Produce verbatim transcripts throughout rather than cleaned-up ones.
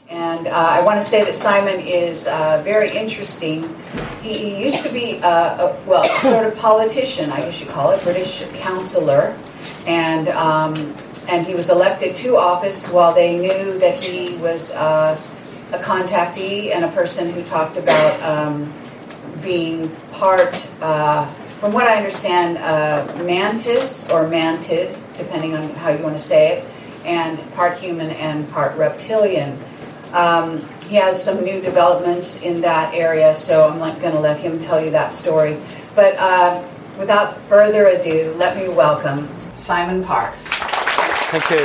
And uh, I want to say that Simon is uh, very interesting. He, he used to be, uh, a, well, sort of politician, I guess you call it, British councillor. And um, and he was elected to office while they knew that he was uh, a contactee and a person who talked about um, being part, uh, from what I understand, uh, mantis or mantid, depending on how you want to say it, and part human and part reptilian. Um, he has some new developments in that area, so I'm going to let him tell you that story. But uh, without further ado, let me welcome Simon Parkes. Thank you.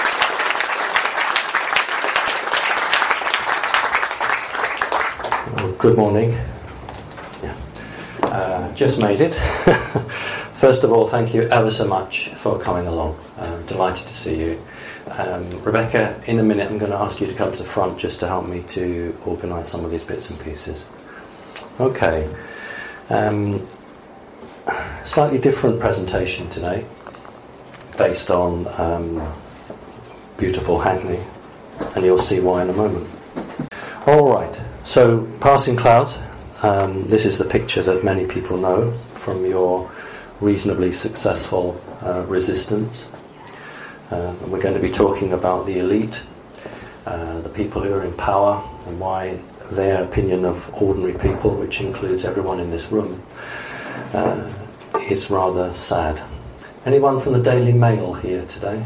Well, good morning. Yeah. Uh, just made it. First of all, thank you ever so much for coming along. I'm delighted to see you. Um, Rebecca, in a minute I'm going to ask you to come to the front just to help me to organise some of these bits and pieces. Okay. Um, slightly different presentation today, based on um, beautiful Hackney, and you'll see why in a moment. Alright, so Passing Clouds. Um, this is the picture that many people know from your reasonably successful uh, resistance. Uh, and we're going to be talking about the elite, uh, the people who are in power, and why their opinion of ordinary people, which includes everyone in this room, uh, is rather sad. Anyone from the Daily Mail here today?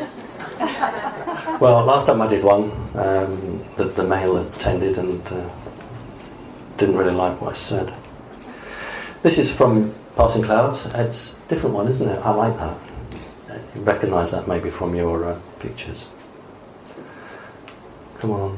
Well, last time I did one, um, the, the Mail attended and uh, didn't really like what I said. This is from Passing Clouds. It's a different one, isn't it? I like that. You recognise that maybe from your uh, pictures. Come on.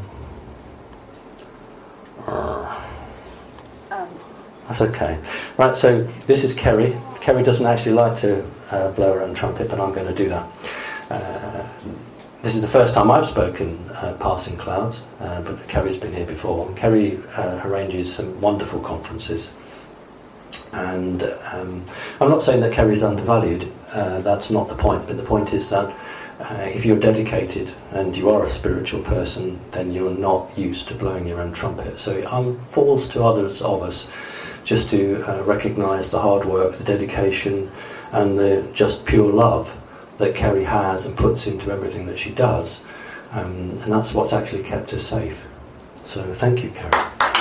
Uh, um. That's okay. Right, so this is Kerry. Kerry doesn't actually like to uh, blow her own trumpet, but I'm going to do that. Uh, this is the first time I've spoken uh, Passing Clouds, uh, but Kerry's been here before. Kerry uh, arranges some wonderful conferences. And um, I'm not saying that Kerry's undervalued, uh, that's not the point, but the point is that uh, if you're dedicated and you are a spiritual person, then you're not used to blowing your own trumpet. So it um, falls to others of us just to uh, recognise the hard work, the dedication, and the just pure love that Kerry has and puts into everything that she does. Um, and that's what's actually kept her safe. So thank you, Kerry.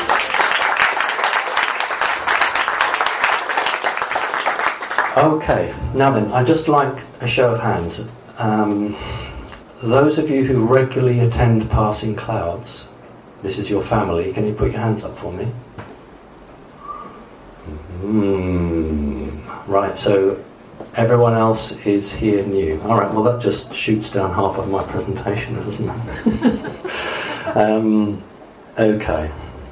Okay, now then, I'd just like a show of hands. Um, those of you who regularly attend Passing Clouds, this is your family, can you put your hands up for me? Mm, right, so everyone else is here new. Alright, well that just shoots down half of my presentation, doesn't it? um, okay.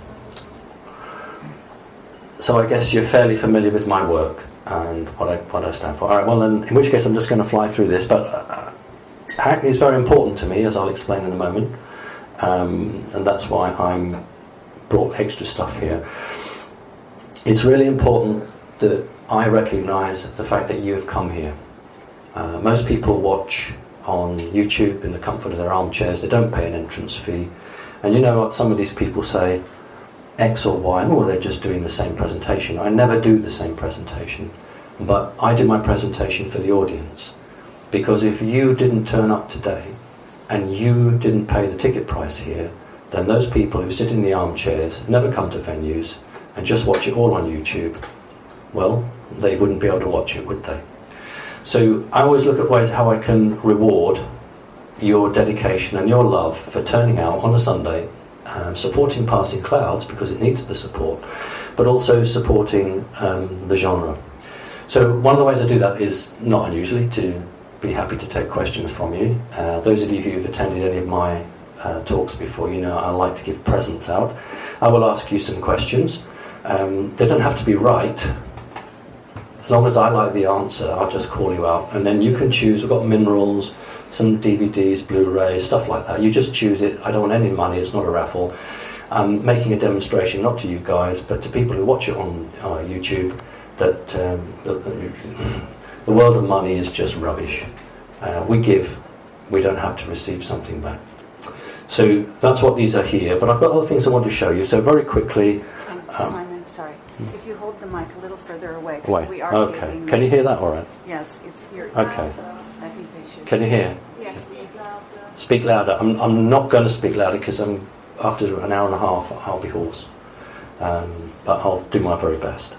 So I guess you're fairly familiar with my work and what I what I stand for. All right, well then, in which case I'm just going to fly through this, but uh, Hackney is very important to me, as I'll explain in a moment, um, and that's why I'm brought extra stuff here. It's really important that I recognise the fact that you have come here. Uh, most people watch on YouTube in the comfort of their armchairs. They don't pay an entrance fee, and you know what some of these people say, X or Y, or they're just doing the same presentation. I never do the same presentation, but I do my presentation for the audience, because if you didn't turn up today and you didn't pay the ticket price here, then those people who sit in the armchairs, never come to venues and just watch it all on YouTube, well, they wouldn't be able to watch it, would they? So I always look at ways how I can reward your dedication and your love for turning out on a Sunday, Um, supporting Passing Clouds because it needs the support, but also supporting um, the genre. So one of the ways I do that is, not unusually, to be happy to take questions from you. Uh, those of you who've attended any of my uh, talks before, you know I like to give presents out. I will ask you some questions. Um, they don't have to be right. As long as I like the answer, I'll just call you out, and then you can choose. I've got minerals, some D V Ds, Blu-rays, stuff like that. You just choose it. I don't want any money, it's not a raffle. I'm making a demonstration, not to you guys, but to people who watch it on uh, YouTube, that um, the, the world of money is just rubbish. Uh, we give, we don't have to receive something back. So that's what these are here, but I've got other things I want to show you. So very quickly... Um, um, Simon, sorry. If you hold the mic a little further away, 'cause Wait. we are Okay. taping Can you this. hear that all right? Yeah, it's, it's here. Okay. I think they should. Can you hear? Yes, speak louder. Speak louder. I'm, I'm not going to speak louder because I'm, after an hour and a half I'll be hoarse. Um, but I'll do my very best.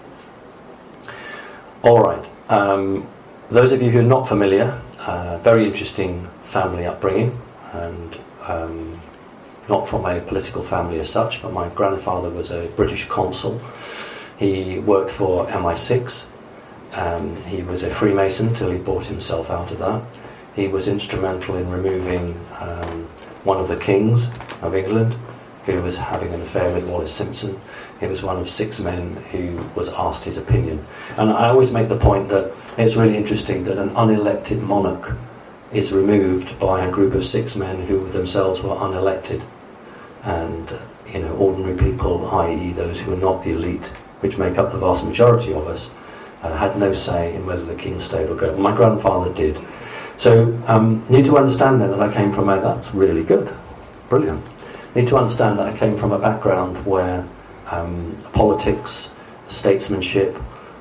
All right. Um, those of you who are not familiar, uh, very interesting family upbringing, and um, not from a political family as such, but my grandfather was a British consul. He worked for M I six. Um, he was a Freemason till he bought himself out of that. He was instrumental in removing um, one of the kings of England, who was having an affair with Wallis Simpson. He was one of six men who was asked his opinion. And I always make the point that it's really interesting that an unelected monarch is removed by a group of six men who themselves were unelected. And, uh, you know, ordinary people, that is those who are not the elite, which make up the vast majority of us, uh, had no say in whether the king stayed or go. My grandfather did. So, um, need to understand then that I came from a... That's really good. Brilliant. Need to understand that I came from a background where um, politics, statesmanship,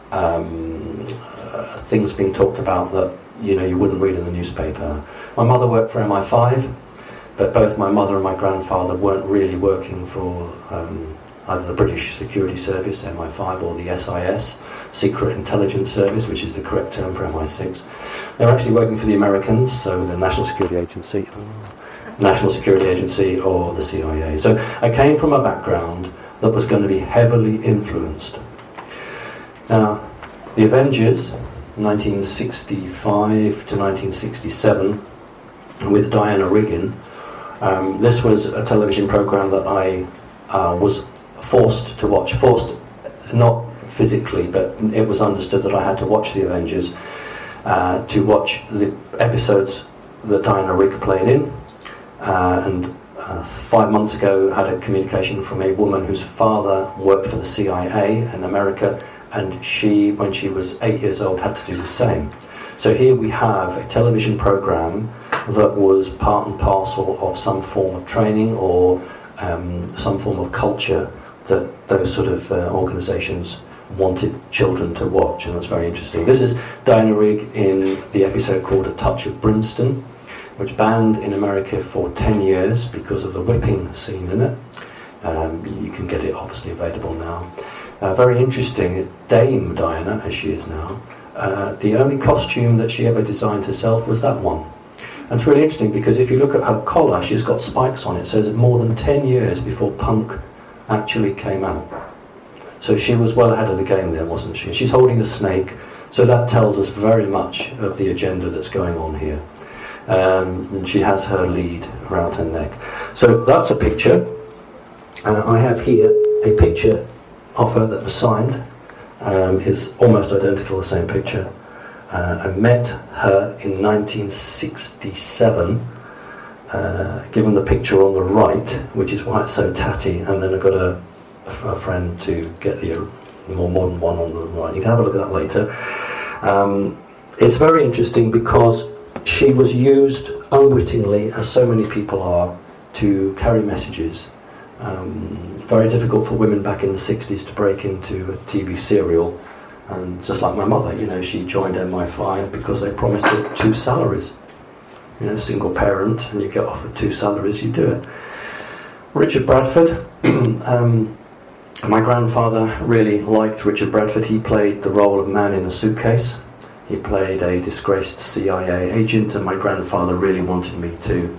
um, uh, things being talked about that, you know, you wouldn't read in the newspaper. My mother worked for M I five, but both my mother and my grandfather weren't really working for um, either the British Security Service, M I five, or the S I S, Secret Intelligence Service, which is the correct term for M I six. They were actually working for the Americans, so the National Security Agency, National Security Agency, or the C I A. So I came from a background that was going to be heavily influenced. Now, the Avengers, nineteen sixty-five to nineteen sixty-seven, with Diana Riggan, um, this was a television program that I uh, was forced to watch. Forced, not physically, but it was understood that I had to watch the Avengers, uh, to watch the episodes that Diana Rigg played in. Uh, and uh, five months ago had a communication from a woman whose father worked for the C I A in America, and she, when she was eight years old, had to do the same. So here we have a television program that was part and parcel of some form of training or um, some form of culture that those sort of uh, organisations wanted children to watch, and that's very interesting. This is Diana Rigg in the episode called A Touch of Brimstone, which banned in America for ten years because of the whipping scene in it. Um, you can get it obviously available now. Uh, very interesting, Dame Diana, as she is now, uh, the only costume that she ever designed herself was that one. And it's really interesting because if you look at her collar, she's got spikes on it, so it's more than ten years before punk actually came out. So she was well ahead of the game there, wasn't she? She's holding a snake, so that tells us very much of the agenda that's going on here. Um, and she has her lead around her neck. So that's a picture. Uh, I have here a picture of her that was signed. Um, it's almost identical, the same picture. Uh, I met her in nineteen sixty-seven, uh, given the picture on the right, which is why it's so tatty, and then I got a, a friend to get the more modern one on the right. You can have a look at that later. Um, it's very interesting because she was used unwittingly, as so many people are, to carry messages. Um, very difficult for women back in the sixties to break into a T V serial, and just like my mother, you know, she joined M I five because they promised her two salaries. You know, single parent, and you get offered two salaries, you do it. Richard Bradford, um, my grandfather really liked Richard Bradford. He played the role of man in a suitcase. He played a disgraced C I A agent, and my grandfather really wanted me to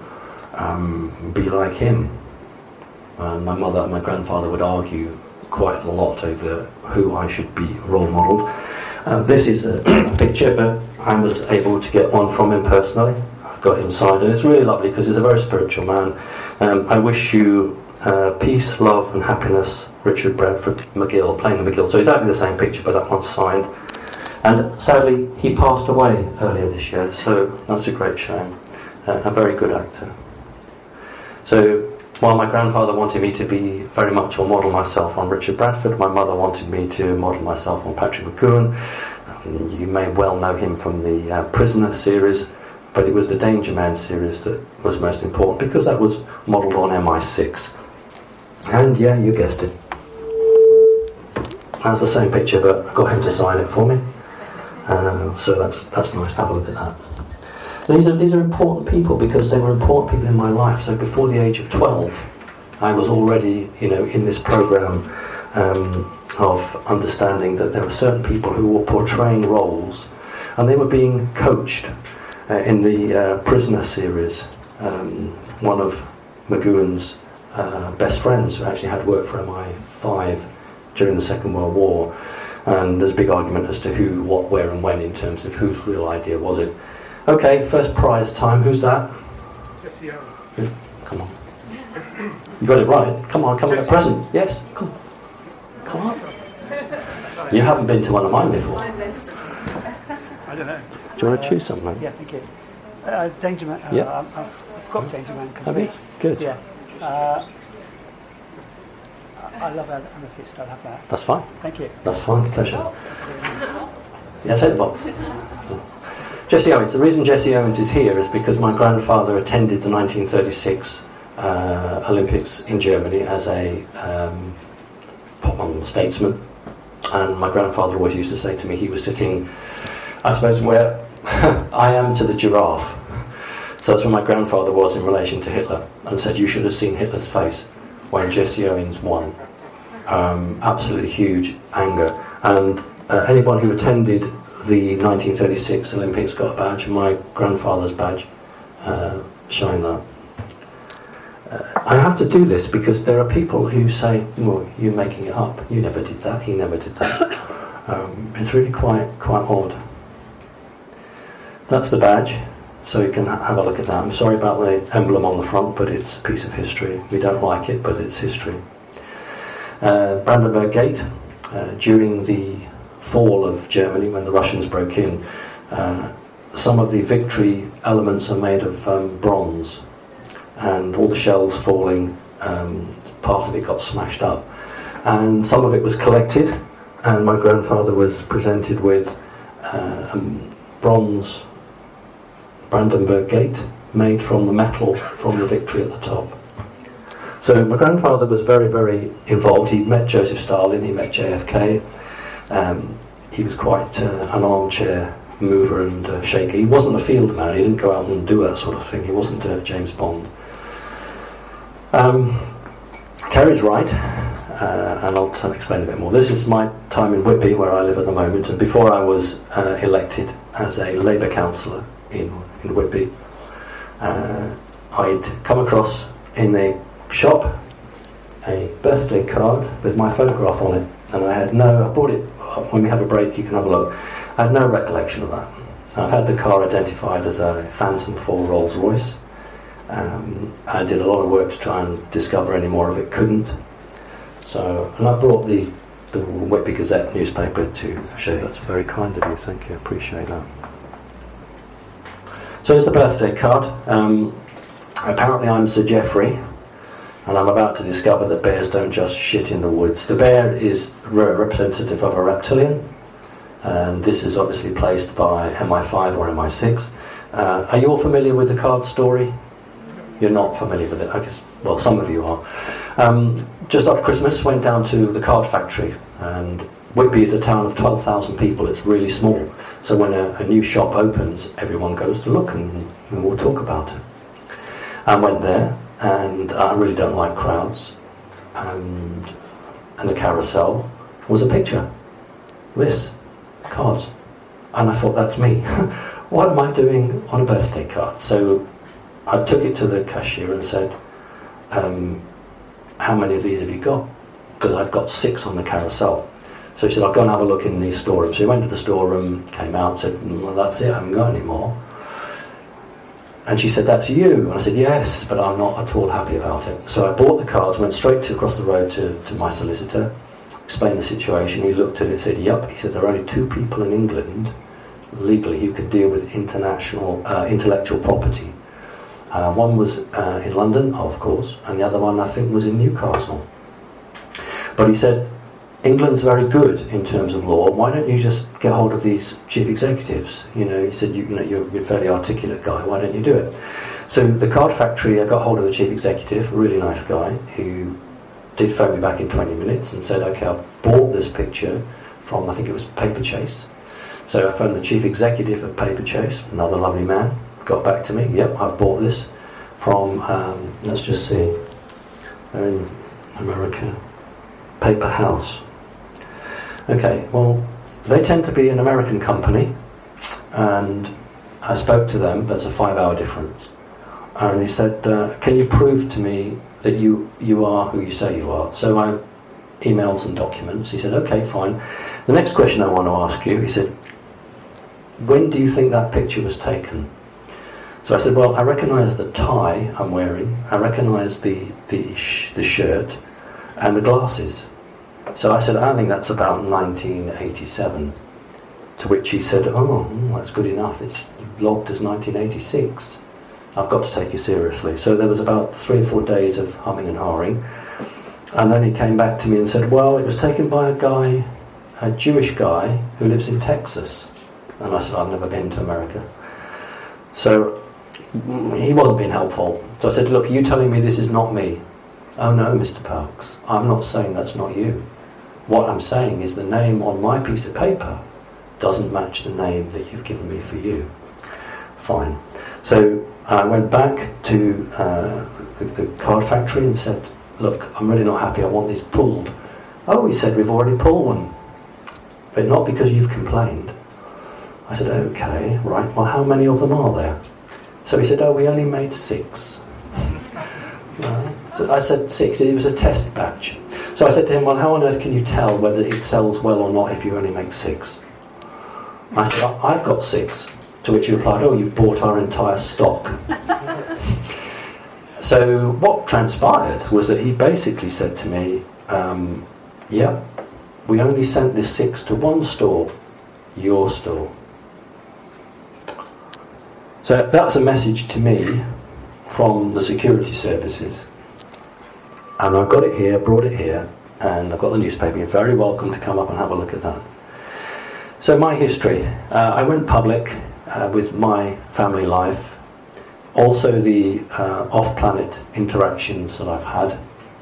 um, be like him. And my mother and my grandfather would argue quite a lot over who I should be role modelled. Um, this is a picture, but I was able to get one from him personally. I've got him signed, and it's really lovely because he's a very spiritual man. Um, I wish you uh, peace, love and happiness, Richard Bradford McGill, playing the McGill. So exactly the same picture, but that one's signed. And sadly, he passed away earlier this year, so that's a great shame. Uh, a very good actor. So, while my grandfather wanted me to be very much or model myself on Richard Bradford, my mother wanted me to model myself on Patrick McGoohan. Um, you may well know him from the uh, Prisoner series. but it was the Danger Man series that was most important because that was modelled on M I six. And yeah, you guessed it. That's the same picture, but I got him to sign it for me. Uh, so that's that's nice to have a look at that. These are these are important people because they were important people in my life. So before the age of twelve, I was already, you know, in this program um, of understanding that there were certain people who were portraying roles, and they were being coached. Uh, in the uh, Prisoner series, um, one of McGowan's uh, best friends who actually had worked for M I five during the Second World War, and there's a big argument as to who, what, where and when in terms of whose real idea was it. Okay, first prize time, who's that? Jesse Owens. Come on. You got it right. Come on, come and get a present. Yes, come on. Come on. You haven't been to one of mine before. I don't know. Do you want to choose something? Yeah, thank you. Uh, Danger Man. Uh, Yeah. I've, I've got Danger Man Have you? complete. Good. Yeah. Uh, I I love Amethyst. I'll have that. That's fine. Thank you. That's fine. Pleasure. Yeah, take the box. Jesse Owens. The reason Jesse Owens is here is because my grandfather attended the nineteen thirty-six uh, Olympics in Germany as a um, statesman, and my grandfather always used to say to me he was sitting, I suppose, where I am to the giraffe. So that's where my grandfather was in relation to Hitler, and said you should have seen Hitler's face when Jesse Owens won. Um, absolutely huge anger. And uh, anyone who attended the nineteen thirty-six Olympics got a badge, and my grandfather's badge uh, showing that. Uh, I have to do this because there are people who say, well, you're making it up. You never did that. He never did that. Um, it's really quite quite odd. That's the badge, so you can ha- have a look at that. I'm sorry about the emblem on the front, but it's a piece of history. We don't like it, but it's history. Uh, Brandenburg Gate, uh, during the fall of Germany, when the Russians broke in, uh, some of the victory elements are made of um, bronze, and all the shells falling, um, part of it got smashed up. And some of it was collected, and my grandfather was presented with uh, a bronze Brandenburg Gate made from the metal from the victory at the top. So my grandfather was very, very involved. He met Joseph Stalin, he met J F K. Um, he was quite uh, an armchair mover and uh, shaker. He wasn't a field man, he didn't go out and do that sort of thing. He wasn't uh, James Bond. Um, Kerry's right, uh, and I'll t- explain a bit more. This is my time in Whitby, where I live at the moment, and before I was uh, elected as a Labour councillor in, in Whitby, uh, I'd come across in a shop a birthday card with my photograph on it, and I had no, I bought it, when we have a break you can have a look, I had no recollection of that. I've had the car identified as a Phantom four Rolls Royce. Um, I did a lot of work to try and discover any more of it, couldn't. So, and I brought the, the Whitby Gazette newspaper to show you. That's very kind of you, thank you, appreciate that. So here's the birthday card. Um, apparently I'm Sir Geoffrey, and I'm about to discover that bears don't just shit in the woods. The bear is re- representative of a reptilian, and this is obviously placed by M I five or M I six. Uh, are you all familiar with the card story? You're not familiar with it. I guess, well, some of you are. Um, just after Christmas, went down to the card factory, and Whitby is a town of twelve thousand people. It's really small. So when a, a new shop opens, everyone goes to look, and, and we'll talk about it. I went there, and I really don't like crowds. And, and the carousel was a picture. This, cards. And I thought, that's me. What am I doing on a birthday card? So I took it to the cashier and said, um, how many of these have you got? Because I'd got six on the carousel. So she said, I'll go and have a look in the storeroom. So he went to the storeroom, came out, said, well, that's it, I haven't got any more. And she said, that's you. And I said, yes, but I'm not at all happy about it. So I bought the cards, went straight to, across the road to, to my solicitor, explained the situation. He looked at it and said, yep. He said, there are only two people in England, legally, who could deal with international uh, intellectual property. Uh, one was uh, in London, of course, and the other one, I think, was in Newcastle. But he said, England's very good in terms of law. Why don't you just get hold of these chief executives? You know, he said, you, you know, you're a fairly articulate guy. Why don't you do it? So the Card Factory, I got hold of the chief executive, a really nice guy, who did phone me back in twenty minutes and said, okay, I've bought this picture from, I think it was Paperchase. So I phoned the chief executive of Paperchase, another lovely man, got back to me. Yep, I've bought this from, um, let's just see, they're in America, Paper House. Okay, well, they tend to be an American company, and I spoke to them, but it's a five-hour difference. And he said, uh, can you prove to me that you, you are who you say you are? So I emailed some documents. He said, okay, fine. The next question I want to ask you, he said, when do you think that picture was taken? So I said, well, I recognise the tie I'm wearing, I recognise the, the, sh- the shirt, and the glasses. So I said, I think that's about nineteen eighty-seven. To which he said, oh, that's good enough. It's logged as nineteen eighty-six. I've got to take you seriously. So there was about three or four days of humming and hawing. And then he came back to me and said, well, it was taken by a guy, a Jewish guy, who lives in Texas. And I said, I've never been to America. So he wasn't being helpful. So I said, look, are you telling me this is not me? Oh no, Mister Parks, I'm not saying that's not you. What I'm saying is the name on my piece of paper doesn't match the name that you've given me for you. Fine. So I went back to uh, the, the Card Factory and said, look, I'm really not happy, I want these pulled. Oh, he said, we've already pulled them. But not because you've complained. I said, okay, right, well, how many of them are there? So he said, oh, we only made six. Right. So I said six, it was a test batch. So I said to him, well, how on earth can you tell whether it sells well or not if you only make six? I said, I've got six. To which he replied, oh, you've bought our entire stock. So what transpired was that he basically said to me, um, yeah, we only sent this six to one store, your store. So that was a message to me from the security services. And I've got it here, brought it here, and I've got the newspaper. You're very welcome to come up and have a look at that. So my history. Uh, I went public uh, with my family life. Also the uh, off-planet interactions that I've had.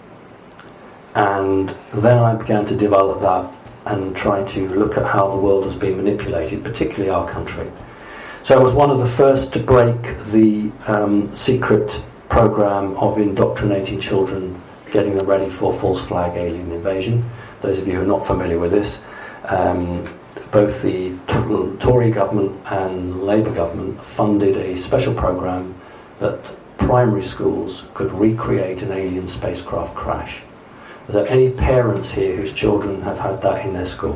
And then I began to develop that and try to look at how the world has been manipulated, particularly our country. So I was one of the first to break the um, secret program of indoctrinating children, getting them ready for false flag alien invasion. Those of you who are not familiar with this, um, both the t- Tory government and Labour government funded a special program that primary schools could recreate an alien spacecraft crash. Is there any parents here whose children have had that in their school?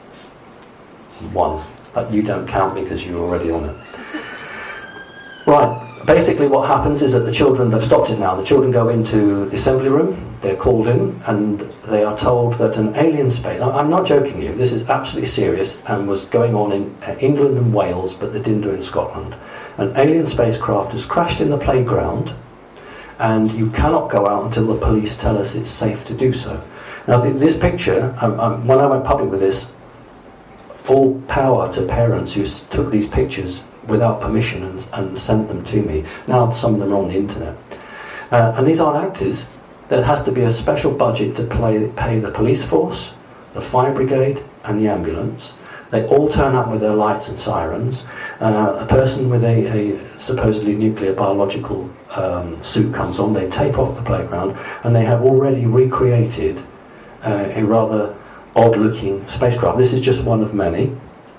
One. But you don't count because you're already on it. Right. Basically what happens is that the children, they've stopped it now, the children go into the assembly room, they're called in, and they are told that an alien space, I'm not joking you, this is absolutely serious and was going on in England and Wales, but they didn't do it in Scotland. An alien spacecraft has crashed in the playground, and you cannot go out until the police tell us it's safe to do so. Now th- this picture, um, um, when I went public with this, all power to parents who s- took these pictures without permission and, and sent them to me. Now some of them are on the internet. Uh, and these aren't actors. There has to be a special budget to play, pay the police force, the fire brigade and the ambulance. They all turn up with their lights and sirens. Uh, a person with a, a supposedly nuclear biological um, suit comes on, they tape off the playground, and they have already recreated uh, a rather odd-looking spacecraft. This is just one of many.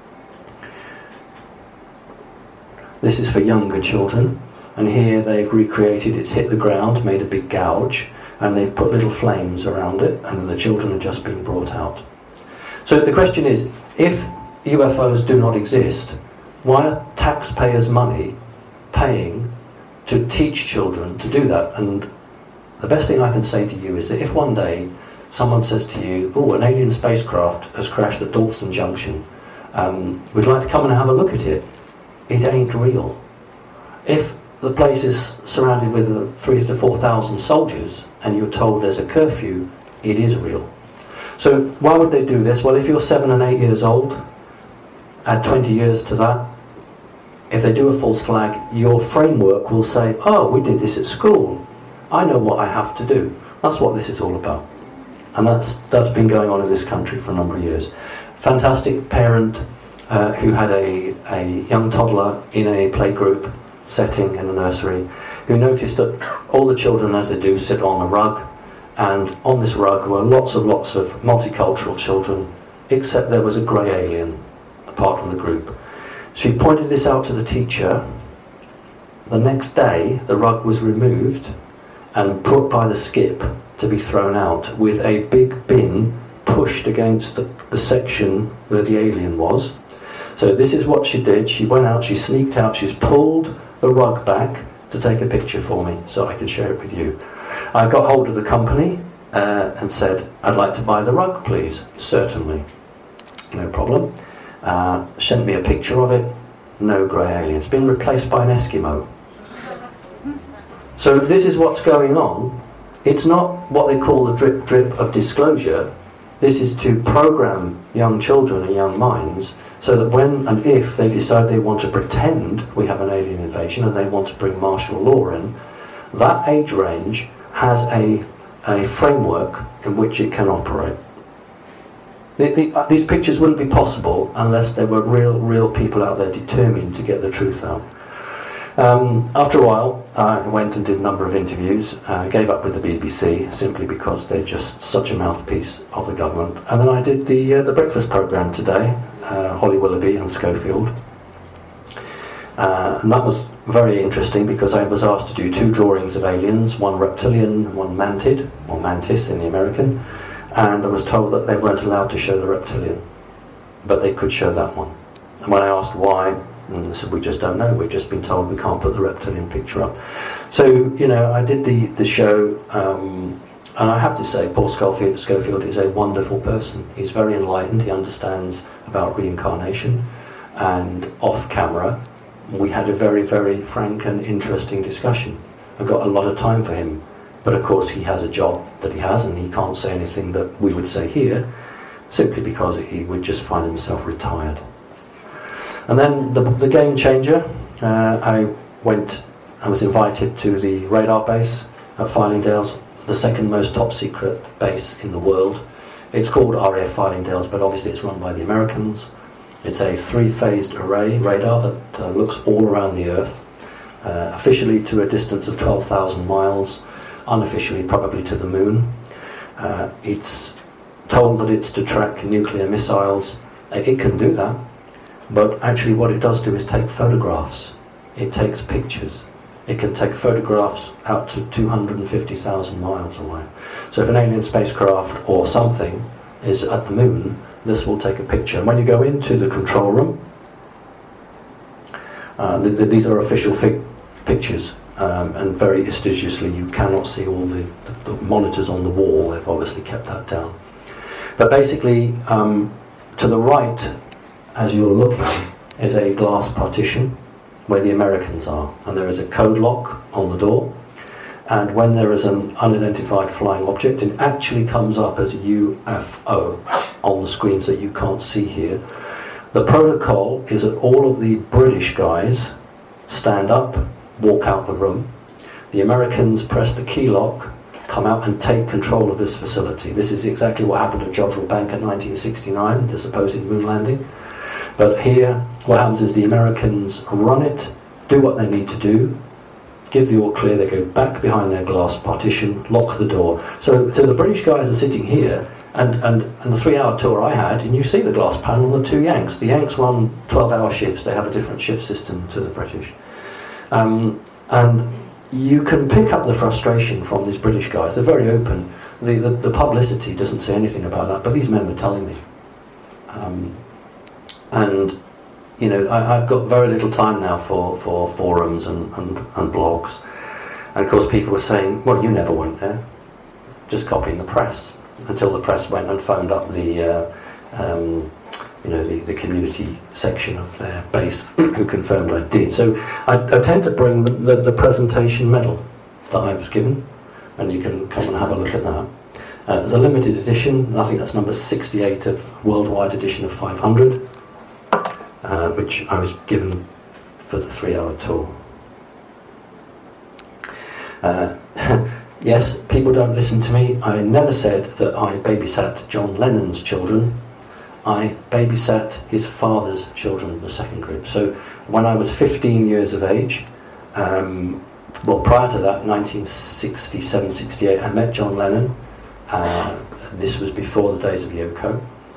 This is for younger children, and here they've recreated, it's hit the ground, made a big gouge, and they've put little flames around it, and the children are just being brought out. So the question is, if U F Os do not exist, why are taxpayers' money paying to teach children to do that? And the best thing I can say to you is that if one day someone says to you, oh, an alien spacecraft has crashed at Dalston Junction, um, we'd like to come and have a look at it, it ain't real. If the place is surrounded with three to four thousand soldiers and you're told there's a curfew, it is real. So why would they do this? Well, if you're seven and eight years old, add twenty years to that, if they do a false flag, your framework will say, oh, we did this at school. I know what I have to do. That's what this is all about. And that's that's been going on in this country for a number of years. Fantastic parent uh, who had a, a young toddler in a playgroup setting in a nursery, who noticed that all the children, as they do, sit on a rug, and on this rug were lots and lots of multicultural children, except there was a grey alien, a part of the group. She pointed this out to the teacher. The next day, the rug was removed and put by the skip to be thrown out, with a big bin pushed against the, the section where the alien was. So this is what she did. She went out, she sneaked out, she's pulled the rug back to take a picture for me so I can share it with you. I got hold of the company uh, and said, I'd like to buy the rug, please. Certainly. No problem. Uh, sent me a picture of it. No grey alien. It's been replaced by an Eskimo. So this is what's going on. It's not what they call the drip drip of disclosure. This is to program young children and young minds so that when and if they decide they want to pretend we have an alien invasion and they want to bring martial law in, that age range has a, a framework in which it can operate. The, the, uh, these pictures wouldn't be possible unless there were real, real people out there determined to get the truth out. Um, after a while, I went and did a number of interviews, uh, gave up with the B B C simply because they're just such a mouthpiece of the government. And then I did the uh, the breakfast programme today, uh, Holly Willoughby and Schofield. Uh, and that was very interesting because I was asked to do two drawings of aliens, one reptilian, one mantid, or mantis in the American. And I was told that they weren't allowed to show the reptilian, but they could show that one. And when I asked why, and they said, we just don't know, we've just been told we can't put the reptilian picture up. So, you know, I did the, the show, um, and I have to say, Paul Schofield, Schofield is a wonderful person. He's very enlightened, he understands about reincarnation, and off camera, we had a very, very frank and interesting discussion. I got a lot of time for him. But of course he has a job that he has, and he can't say anything that we would say here, simply because he would just find himself retired. And then the, the game changer, uh, I went, I was invited to the radar base at Fylingdales, the second most top secret base in the world. It's called R A F Fylingdales, but obviously it's run by the Americans. It's a three-phased array radar that uh, looks all around the Earth, uh, officially to a distance of twelve thousand miles, unofficially probably to the moon. Uh, it's told that it's to track nuclear missiles. It can do that, but actually what it does do is take photographs. It takes pictures. It can take photographs out to two hundred fifty thousand miles away. So if an alien spacecraft or something is at the moon, this will take a picture. And when you go into the control room, uh, the, the, these are official fig- pictures. Um, and very assiduously, you cannot see all the, the, the monitors on the wall. They've obviously kept that down. But basically, um, to the right, as you're looking, is a glass partition where the Americans are. And there is a code lock on the door. And when there is an unidentified flying object, it actually comes up as U F O on the screens that you can't see here. The protocol is that all of the British guys stand up, walk out the room. The Americans press the key lock, come out and take control of this facility. This is exactly what happened at Jodrell Bank in nineteen sixty-nine, the supposed moon landing. But here, what happens is the Americans run it, do what they need to do, give the all clear, they go back behind their glass partition, lock the door. So, so the British guys are sitting here, and, and, and the three-hour tour I had, and you see the glass panel and the two Yanks. The Yanks run twelve-hour shifts. They have a different shift system to the British. Um, and you can pick up the frustration from these British guys. They're very open. The, the, the publicity doesn't say anything about that, but these men were telling me. Um, and, you know, I, I've got very little time now for, for forums and, and, and blogs. And, of course, people were saying, well, you never went there. Just copying the press. Until the press went and phoned up the... Uh, um, you know, the, the community section of their base who confirmed I did. So I, I tend to bring the, the, the presentation medal that I was given, and you can come and have a look at that. Uh, there's a limited edition, I think that's number sixty-eight of worldwide edition of five hundred, uh, which I was given for the three-hour tour. Uh, yes, people don't listen to me. I never said that I babysat John Lennon's children. I babysat his father's children, the second group. So when I was fifteen years of age, um, well, prior to that, nineteen sixty-seven sixty-eight, I met John Lennon. Uh, this was before the days of Yoko.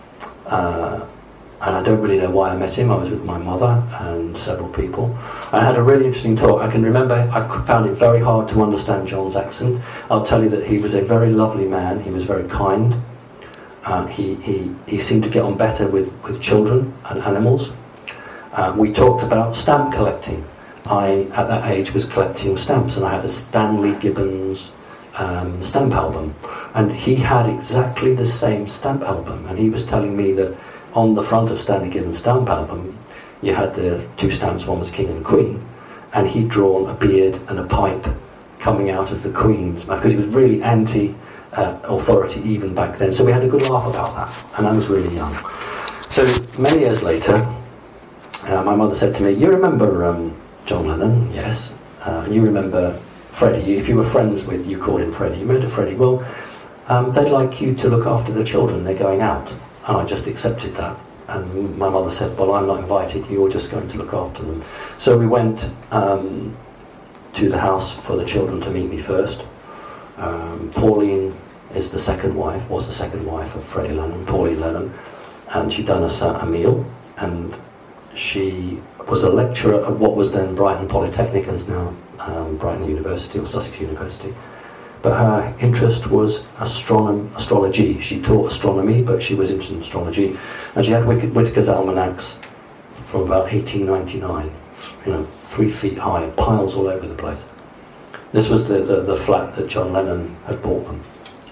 Uh, and I don't really know why I met him. I was with my mother and several people. I had a really interesting talk. I can remember I found it very hard to understand John's accent. I'll tell you that he was a very lovely man. He was very kind. Uh, he, he, he seemed to get on better with, with children and animals. Uh, we talked about stamp collecting. I, at that age, was collecting stamps, and I had a Stanley Gibbons um, stamp album. And he had exactly the same stamp album. And he was telling me that on the front of Stanley Gibbons' stamp album, you had the two stamps, one was King and Queen, and he'd drawn a beard and a pipe coming out of the Queen's mouth, because he was really anti uh, authority even back then. So we had a good laugh about that, and I was really young. So many years later, uh, my mother said to me, "You remember um, John Lennon?" "Yes." Uh, "and you remember Freddie? If you were friends with, you called him Freddie. You remember Freddie? Well, um, they'd like you to look after the children. They're going out." And I just accepted that. And my mother said, "Well, I'm not invited, you're just going to look after them." So we went um, to the house for the children to meet me first. Um, Pauline is the second wife, was the second wife of Freddie Lennon, Pauline Lennon, and she'd done us a, a meal. And she was a lecturer at what was then Brighton Polytechnic and is now um, Brighton University or Sussex University. But her interest was astronom- astrology. She taught astronomy, but she was interested in astrology. And she had Whit- Whitaker's almanacs from about eighteen ninety-nine, you know, three feet high, piles all over the place. This was the, the, the flat that John Lennon had bought them.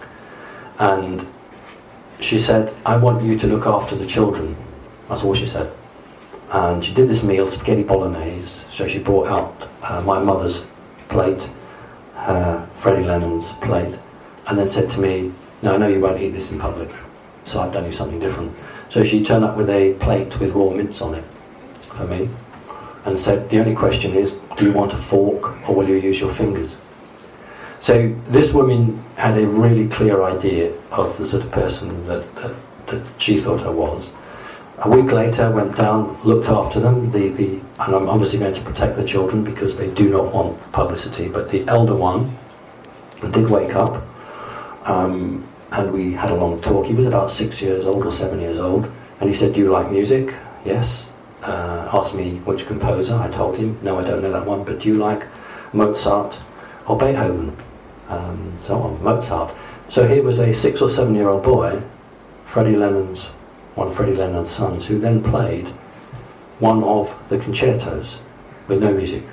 And she said, "I want you to look after the children." That's all she said. And she did this meal, spaghetti bolognese. So she brought out uh, my mother's plate, Uh, Freddie Lennon's plate, and then said to me, "No, I know you won't eat this in public, so I've done you something different." So she turned up with a plate with raw mince on it for me and said, "The only question is, do you want a fork or will you use your fingers?" So this woman had a really clear idea of the sort of person that, that, that she thought I was. A week later, I went down, looked after them, the, the, and I'm obviously going to protect the children because they do not want publicity, but the elder one did wake up, um, and we had a long talk. He was about six years old or seven years old, and he said, "Do you like music?" "Yes." Uh, asked me which composer. I told him, "No, I don't know that one, but do you like Mozart or Beethoven?" Um, so on, Mozart. So here was a six or seven year old boy, Freddie Lennon's one of Freddie Lennon's sons, who then played one of the concertos with no music.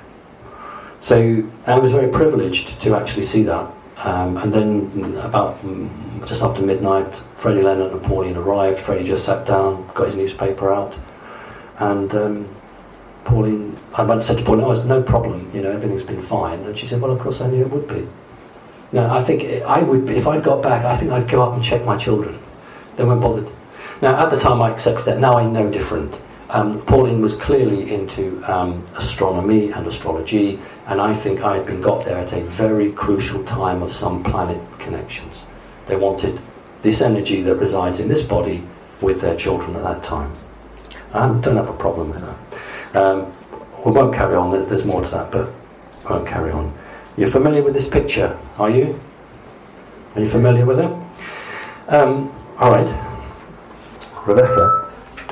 So I was very privileged to actually see that. Um, and then about mm, just after midnight, Freddie Lennon and Pauline arrived. Freddie just sat down, got his newspaper out, and um, Pauline, I went and said to Pauline, "Oh, it's no problem, you know, everything's been fine." And she said, "Well, of course I knew it would be." Now, I think I would be, if I got back, I think I'd go up and check my children. They weren't bothered. Now, at the time I accepted that, now I know different. Um, Pauline was clearly into um, astronomy and astrology, and I think I had been got there at a very crucial time of some planet connections. They wanted this energy that resides in this body with their children at that time. I don't have a problem with that. Um, we won't carry on, there's, there's more to that, but we won't carry on. You're familiar with this picture, are you? Are you familiar with it? Um, all right. Rebecca,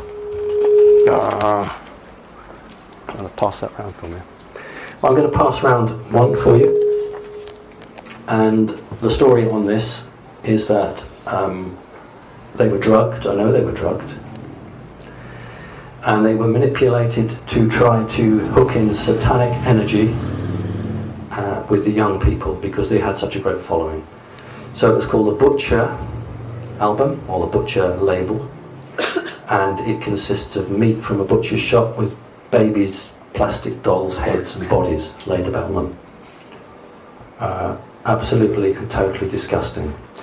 uh, I'm going to pass that round for me. Well, I'm going to pass round one for you. And the story on this is that um, they were drugged. I know they were drugged. And they were manipulated to try to hook in satanic energy uh, with the young people because they had such a great following. So it was called the Butcher album, or the Butcher label. And it consists of meat from a butcher's shop with babies' plastic dolls' heads and bodies laid about them. Uh, absolutely and totally disgusting.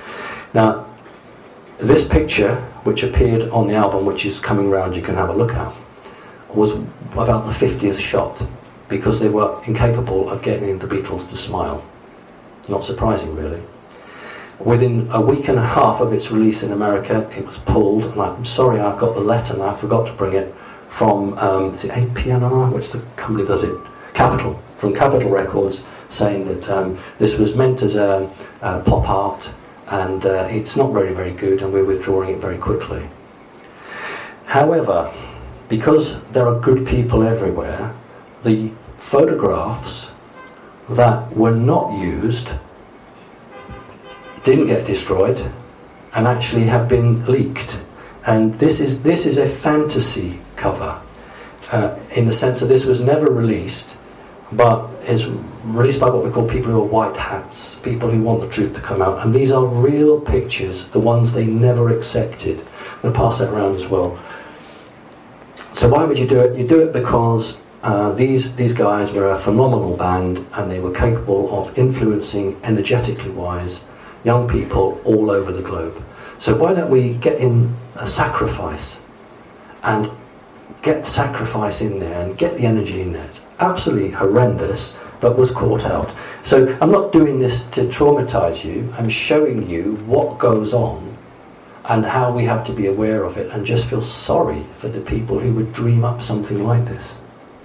Now, this picture, which appeared on the album, which is coming round, you can have a look at, was about the fiftieth shot, because they were incapable of getting the Beatles to smile. Not surprising, really. Within a week and a half of its release in America, it was pulled, and I'm sorry I've got the letter and I forgot to bring it, from, um, is it A P N R? Which the company does it? Capitol, from Capitol Records, saying that um, this was meant as a, a pop art, and uh, it's not very, very good, and we're withdrawing it very quickly. However, because there are good people everywhere, the photographs that were not used didn't get destroyed and actually have been leaked. And this is this is a fantasy cover, uh, in the sense that this was never released, but is released by what we call people who are white hats, people who want the truth to come out. And these are real pictures, the ones they never accepted. I'm going to pass that around as well. So why would you do it? You do it because uh, these these guys were a phenomenal band, and they were capable of influencing, energetically wise, young people all over the globe. So why don't we get in a sacrifice and get sacrifice in there and get the energy in there. It's absolutely horrendous, but was caught out. So I'm not doing this to traumatize you. I'm showing you what goes on and how we have to be aware of it, and just feel sorry for the people who would dream up something like this.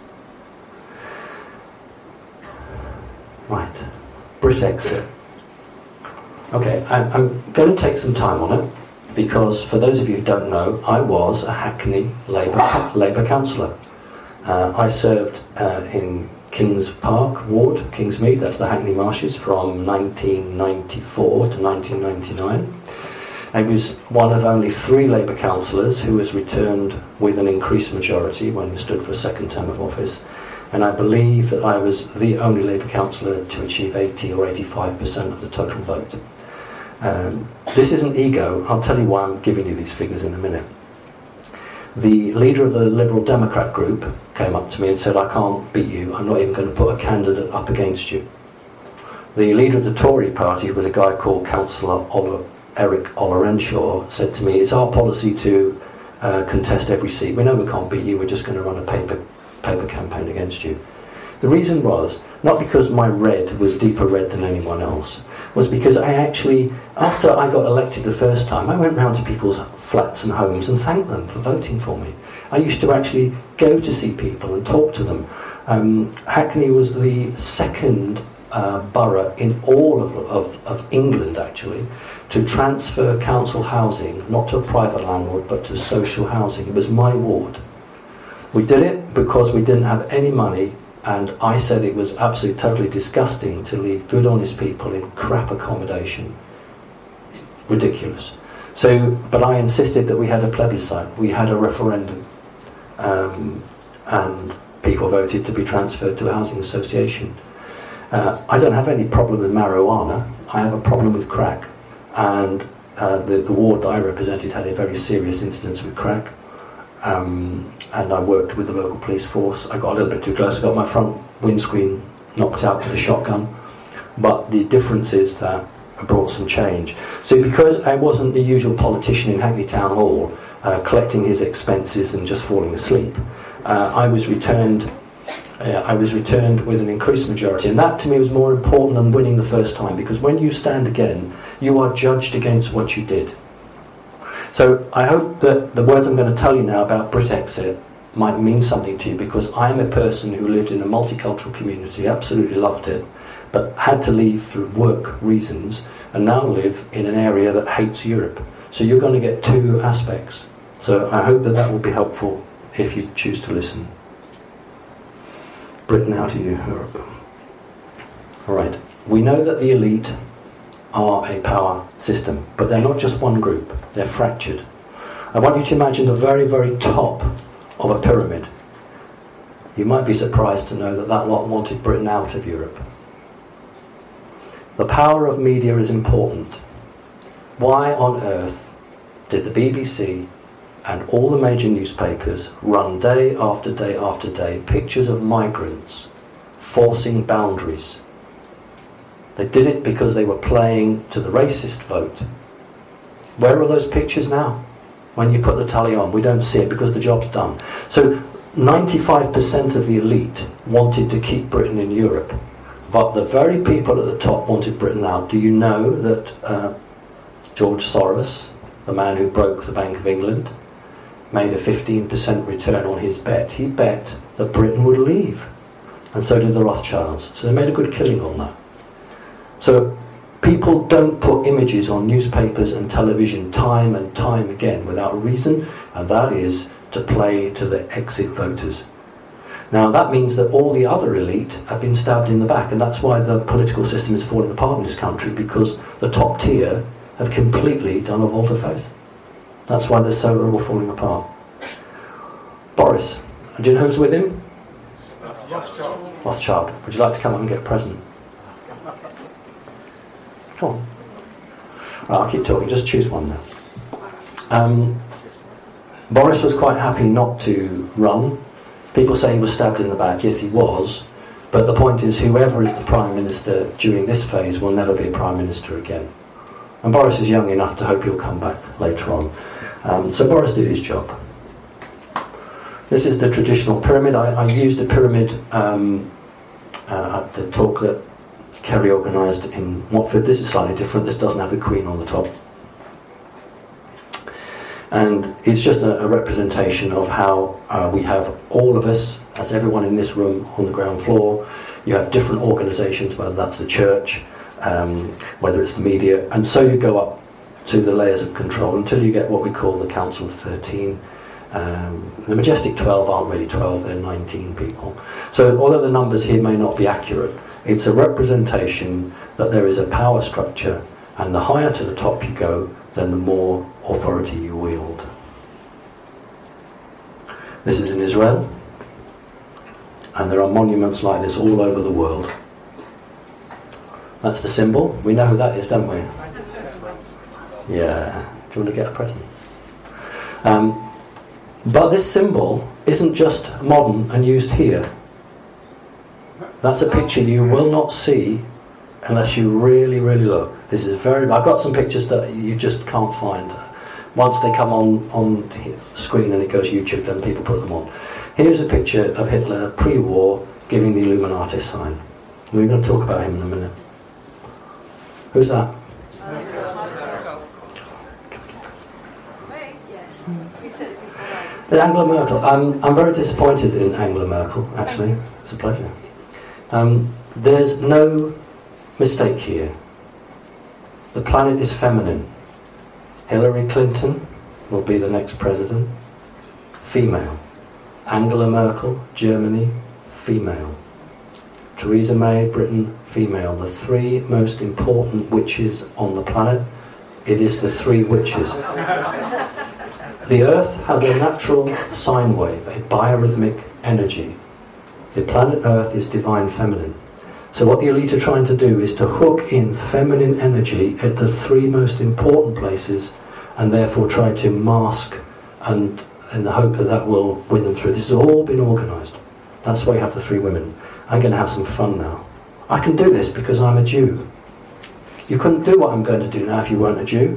Right, Brit Exit. Okay, I'm, I'm going to take some time on it, because for those of you who don't know, I was a Hackney Labour Labour councillor. Uh, I served uh, in Kings Park Ward, Kingsmead, that's the Hackney Marshes, from nineteen ninety-four to nineteen ninety-nine. I was one of only three Labour councillors who was returned with an increased majority when we stood for a second term of office. And I believe that I was the only Labour councillor to achieve eighty or eighty-five percent of the total vote. Um, this isn't ego. I'll tell you why I'm giving you these figures in a minute. The leader of the Liberal Democrat group came up to me and said, I can't beat you, I'm not even going to put a candidate up against you. The leader of the Tory party, who was a guy called Councillor Ola, Eric Ollerenshaw, said to me, it's our policy to uh, contest every seat. We know we can't beat you, we're just going to run a paper, paper campaign against you. The reason was, not because my red was deeper red than anyone else, was because I actually, after I got elected the first time, I went round to people's flats and homes and thanked them for voting for me. I used to actually go to see people and talk to them. Um, Hackney was the second uh, borough in all of, of, of England, actually, to transfer council housing, not to a private landlord, but to social housing. It was my ward. We did it because we didn't have any money, and I said it was absolutely totally disgusting to leave good honest people in crap accommodation. Ridiculous. So, but I insisted that we had a plebiscite, we had a referendum, um, and people voted to be transferred to a housing association. Uh, I don't have any problem with marijuana, I have a problem with crack, and uh, the, the ward I represented had a very serious incident with crack. Um, and I worked with the local police force. I got a little bit too close, I got my front windscreen knocked out with a shotgun. But the difference is that I brought some change. So because I wasn't the usual politician in Hackney Town Hall, uh, collecting his expenses and just falling asleep, uh, I was returned uh, I was returned with an increased majority. And that to me was more important than winning the first time, because when you stand again, you are judged against what you did. So I hope that the words I'm going to tell you now about Brit Exit might mean something to you, because I'm a person who lived in a multicultural community, absolutely loved it, but had to leave for work reasons, and now live in an area that hates Europe. So you're going to get two aspects. So I hope that that will be helpful if you choose to listen. Britain, now to you, Europe. All right. We know that the elite are a power system, but they're not just one group, they're fractured. I want you to imagine the very, very top of a pyramid. You might be surprised to know that that lot wanted Britain out of Europe. The power of media is important. Why on earth did the B B C and all the major newspapers run day after day after day pictures of migrants forcing boundaries? They did it because they were playing to the racist vote. Where are those pictures now? When you put the tally on, we don't see it because the job's done. So ninety-five percent of the elite wanted to keep Britain in Europe, but the very people at the top wanted Britain out. Do you know that uh, George Soros, the man who broke the Bank of England, made a fifteen percent return on his bet? He bet that Britain would leave, and so did the Rothschilds. So they made a good killing on that. So people don't put images on newspapers and television time and time again without a reason, and that is to play to the exit voters. Now that means that all the other elite have been stabbed in the back, and that's why the political system is falling apart in this country, because the top tier have completely done a volte-face. That's why they're so all falling apart. Boris, do you know who's with him? Rothschild. Rothschild. Would you like to come up and get a present? Come on. Right, I'll keep talking, just choose one now. Um, Boris was quite happy not to run. People say he was stabbed in the back. Yes, he was. But the point is, whoever is the Prime Minister during this phase will never be a Prime Minister again. And Boris is young enough to hope he'll come back later on. Um, so Boris did his job. This is the traditional pyramid. I, I used a pyramid um, uh, at the talk that Kerry organised in Watford. This is slightly different. This doesn't have the Queen on the top. And it's just a, a representation of how uh, we have all of us, as everyone in this room on the ground floor. You have different organisations, whether that's the church, um, whether it's the media, and so you go up to the layers of control until you get what we call the Council of thirteen. Um, the Majestic twelve aren't really twelve, they're nineteen people. So although the numbers here may not be accurate, it's a representation that there is a power structure, and the higher to the top you go, then the more authority you wield. This is in Israel, and there are monuments like this all over the world. That's the symbol. We know who that is, don't we? Yeah. Do you want to get a present? Um, but this symbol isn't just modern and used here. That's a picture you will not see unless you really, really look. This is very... I've got some pictures that you just can't find. Once they come on, on screen and it goes YouTube, then people put them on. Here's a picture of Hitler pre-war giving the Illuminati sign. We're going to talk about him in a minute. Who's that? The Angela Merkel. I'm, I'm very disappointed in Angela Merkel, actually. It's a pleasure. Um, there's no mistake here. The planet is feminine. Hillary Clinton will be the next president. Female. Angela Merkel, Germany, female. Theresa May, Britain, female. The three most important witches on the planet. It is the three witches. The Earth has a natural sine wave, a biorhythmic energy. The planet Earth is divine feminine. So what the elite are trying to do is to hook in feminine energy at the three most important places, and therefore try to mask, and in the hope that that will win them through. This has all been organised. That's why you have the three women. I'm going to have some fun now. I can do this because I'm a Jew. You couldn't do what I'm going to do now if you weren't a Jew.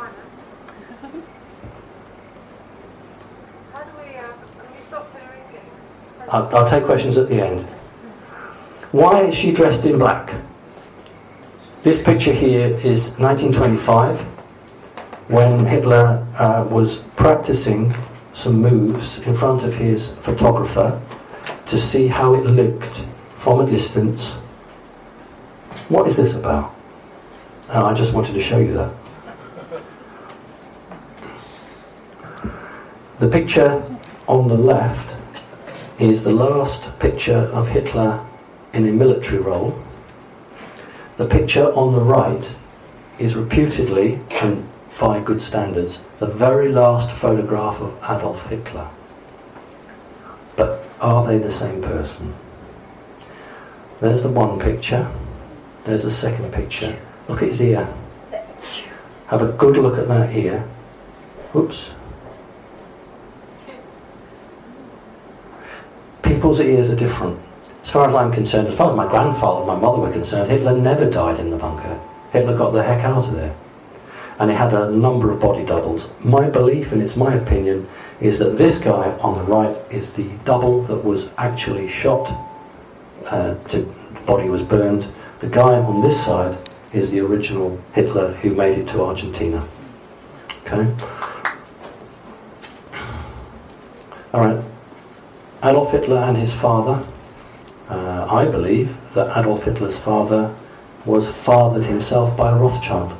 How do we, uh, can we stop Hillary again? I'll, I'll take questions at the end. Why is she dressed in black? This picture here is nineteen twenty-five, when Hitler uh, was practicing some moves in front of his photographer to see how it looked from a distance. What is this about? Uh, I just wanted to show you that. The picture on the left is the last picture of Hitler in a military role. The picture on the right is reputedly, and by good standards, the very last photograph of Adolf Hitler. But are they the same person? There's the one picture. There's the second picture. Look at his ear. Have a good look at that ear. Oops. People's ears are different. As far as I'm concerned, as far as my grandfather and my mother were concerned, Hitler never died in the bunker. Hitler got the heck out of there. and he had a number of body doubles. My belief, and it's my opinion, is that this guy on the right is the double that was actually shot, uh, to, the body was burned. The guy on this side is the original Hitler who made it to Argentina. Okay? Alright. Adolf Hitler and his father. Uh, I believe that Adolf Hitler's father was fathered himself by a Rothschild.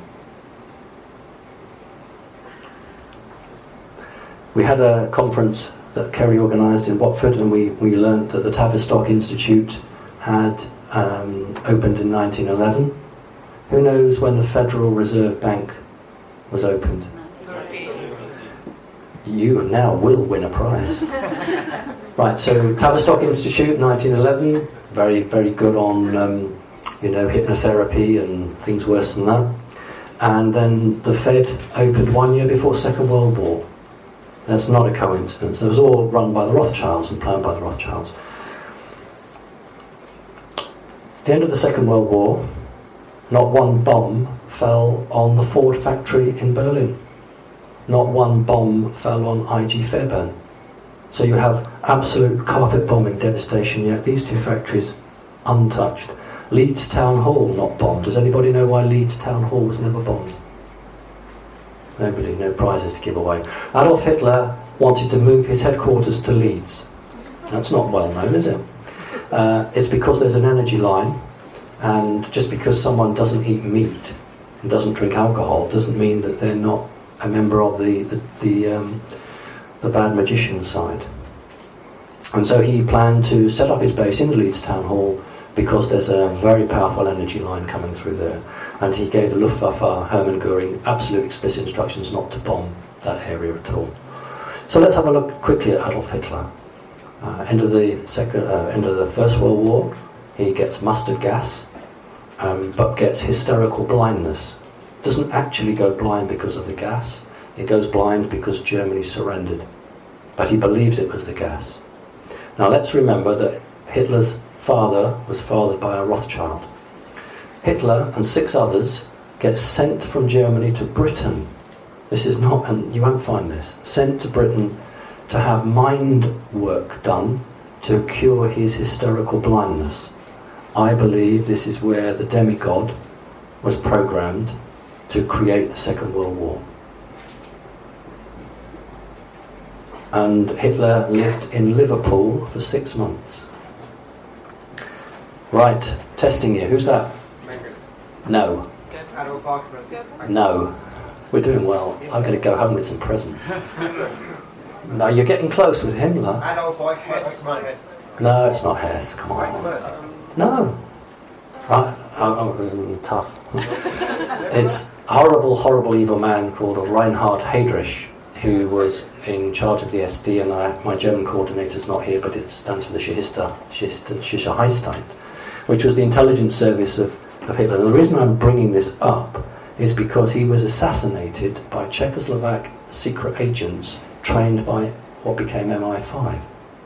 We had a conference that Kerry organised in Watford, and we, we learnt that the Tavistock Institute had um, opened in nineteen eleven. Who knows when the Federal Reserve Bank was opened? You now will win a prize. Right, so Tavistock Institute, nineteen eleven, very, very good on, um, you know, hypnotherapy and things worse than that. And then the Fed opened one year before Second World War. That's not a coincidence. It was all run by the Rothschilds and planned by the Rothschilds. At the end of the Second World War, not one bomb fell on the Ford factory in Berlin. Not one bomb fell on I G Fairbairn. So you have absolute carpet bombing devastation, yet these two factories untouched. Leeds Town Hall not bombed. Does anybody know why Leeds Town Hall was never bombed? Nobody, no prizes to give away. Adolf Hitler wanted to move his headquarters to Leeds. That's not well known, is it? Uh, it's because there's an energy line, and just because someone doesn't eat meat and doesn't drink alcohol doesn't mean that they're not a member of the the the, um, the bad magician side. And so he planned to set up his base in the Leeds Town Hall because there's a very powerful energy line coming through there. And he gave the Luftwaffe, Hermann Göring, absolute explicit instructions not to bomb that area at all. So let's have a look quickly at Adolf Hitler. Uh, end of the second, uh, end of the First World War, he gets mustard gas, um, but gets hysterical blindness. Doesn't actually go blind because of the gas. It goes blind because Germany surrendered. But he believes it was the gas. Now let's remember that Hitler's father was fathered by a Rothschild. Hitler and six others get sent from Germany to Britain. This is not, and you won't find this, sent to Britain to have mind work done to cure his hysterical blindness. I believe this is where the demigod was programmed to create the Second World War. And Hitler lived in Liverpool for six months. Right, testing you. Who's that? No. No. We're doing well. I'm going to go home with some presents. No, you're getting close with Himmler. No, it's not Hess. Come on. No. Right, I'm, I'm tough. It's a horrible, horrible, evil man called Reinhard Heydrich, who was in charge of the S D, and I, my German coordinator's not here, but it stands for the Schichter, Schichter, Schichter which was the intelligence service of, of Hitler. And the reason I'm bringing this up is because he was assassinated by Czechoslovak secret agents trained by what became M I five.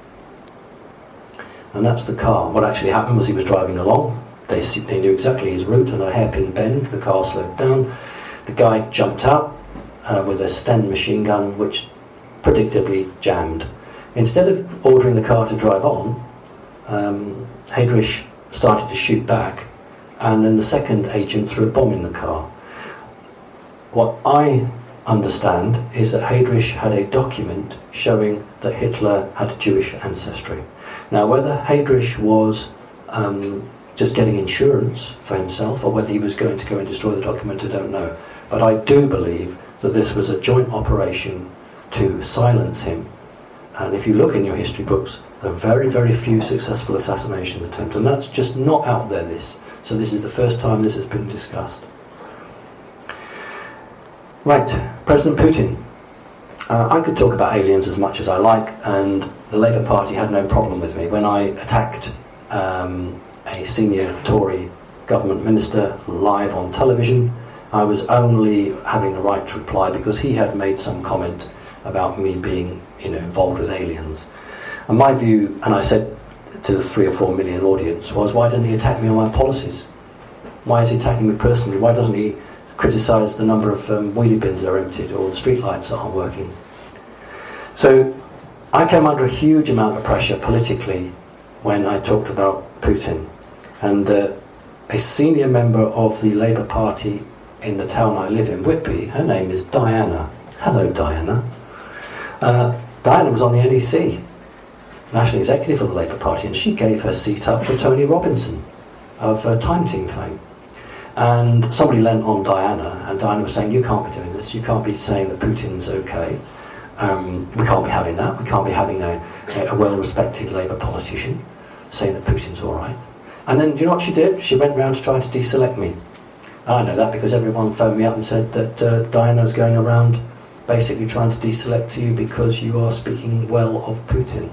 And that's the car. What actually happened was he was driving along. They, they knew exactly his route, and a hairpin bend, the car slowed down. The guy jumped out uh, with a Sten machine gun, which predictably jammed. Instead of ordering the car to drive on, um, Heydrich started to shoot back, and then the second agent threw a bomb in the car. What I understand is that Heydrich had a document showing that Hitler had Jewish ancestry. Now, whether Heydrich was um, just getting insurance for himself, or whether he was going to go and destroy the document, I don't know. But I do believe that this was a joint operation to silence him. And if you look in your history books, there are very, very few successful assassination attempts, and that's just not out there, this. So this is the first time this has been discussed. Right, President Putin. Uh, I could talk about aliens as much as I like, and the Labour Party had no problem with me. When I attacked um, a senior Tory government minister live on television, I was only having the right to reply because he had made some comment about me being, you know, involved with aliens. And my view, and I said to the three or four million audience, was, why didn't he attack me on my policies? Why is he attacking me personally? Why doesn't he criticised the number of um, wheelie bins that are emptied or the street lights that aren't working. So I came under a huge amount of pressure politically when I talked about Putin. And uh, a senior member of the Labour Party in the town I live in, Whitby, her name is Diana. Hello, Diana. Uh, Diana was on the N E C, National Executive of the Labour Party, and she gave her seat up for Tony Robinson of uh, Time Team fame. And somebody lent on Diana, and Diana was saying, you can't be doing this, you can't be saying that Putin's okay. Um, we can't be having that, we can't be having a, a, a well-respected Labour politician saying that Putin's all right. And then, do you know what she did? She went round to try to deselect me. And I know that because everyone phoned me up and said that uh, Diana's going around basically trying to deselect you because you are speaking well of Putin.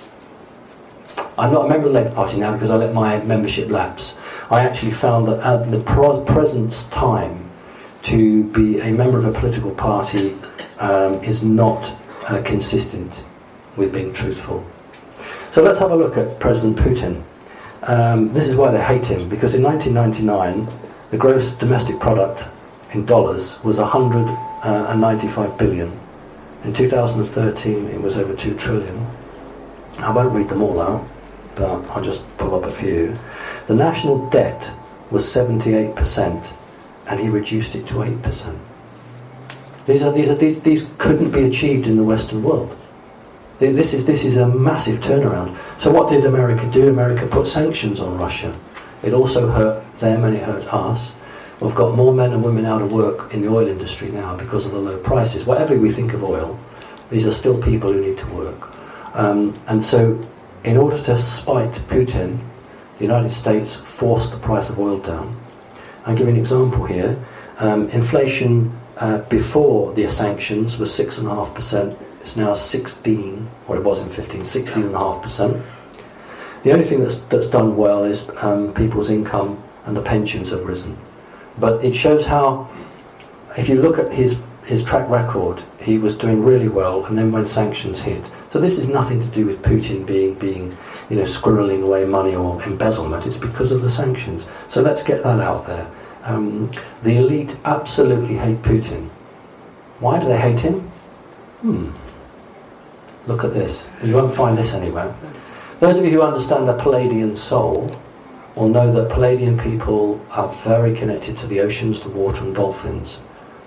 I'm not a member of the Labour Party now because I let my membership lapse. I actually found that at the pro- present time to be a member of a political party um, is not uh, consistent with being truthful. So let's have a look at President Putin. Um, this is why they hate him, because in nineteen ninety-nine the gross domestic product in dollars was one hundred ninety-five billion. In two thousand thirteen it was over two trillion. I won't read them all out, but I'll just pull up a few. The national debt was seventy-eight percent, and he reduced it to eight percent. These are these are these, these couldn't be achieved in the Western world. This is this is a massive turnaround. So what did America do? America put sanctions on Russia. It also hurt them and it hurt us. We've got more men and women out of work in the oil industry now because of the low prices. Whatever we think of oil, these are still people who need to work. Um, and so in order to spite Putin, the United States forced the price of oil down. I'll give you an example here. Um, inflation uh, before the sanctions was six point five percent. It's now sixteen, or it was in fifteen, sixteen point five percent. The only thing that's, that's done well is um, people's income and the pensions have risen. But it shows how, if you look at his, his track record, he was doing really well, and then when sanctions hit. So this is nothing to do with Putin being, being you know, squirreling away money or embezzlement. It's because of the sanctions. So let's get that out there. Um, the elite absolutely hate Putin. Why do they hate him? Hmm. Look at this. You won't find this anywhere. Those of you who understand a Palladian soul will know that Palladian people are very connected to the oceans, the water and dolphins.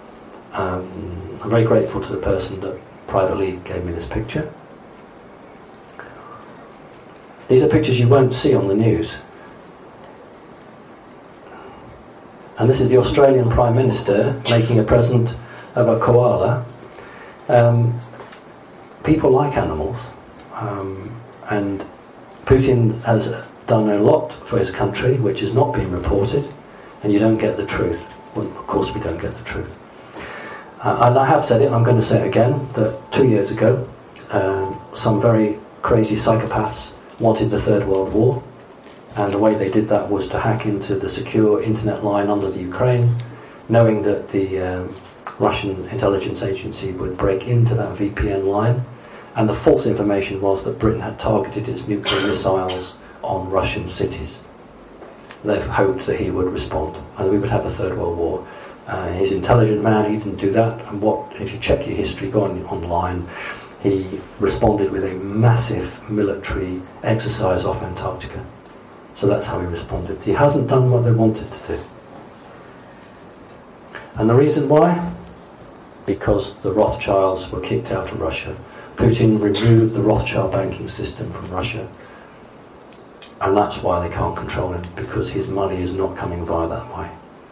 Um, I'm very grateful to the person that privately gave me this picture. These are pictures you won't see on the news. And this is the Australian Prime Minister making a present of a koala. Um, people like animals, um, and Putin has done a lot for his country which is not being reported, and you don't get the truth. Well, of course we don't get the truth. Uh, and I have said it, and I'm going to say it again, that two years ago um, some very crazy psychopaths wanted the Third World War, and the way they did that was to hack into the secure internet line under the Ukraine, knowing that the um, Russian intelligence agency would break into that V P N line, and the false information was that Britain had targeted its nuclear missiles on Russian cities. They hoped that he would respond and we would have a Third World War. Uh, he's an intelligent man, he didn't do that, and what, if you check your history, go on online, he responded with a massive military exercise off Antarctica. So that's how he responded. He hasn't done what they wanted to do. And the reason why? Because the Rothschilds were kicked out of Russia. Putin removed the Rothschild banking system from Russia. And that's why they can't control him, because his money is not coming via that way.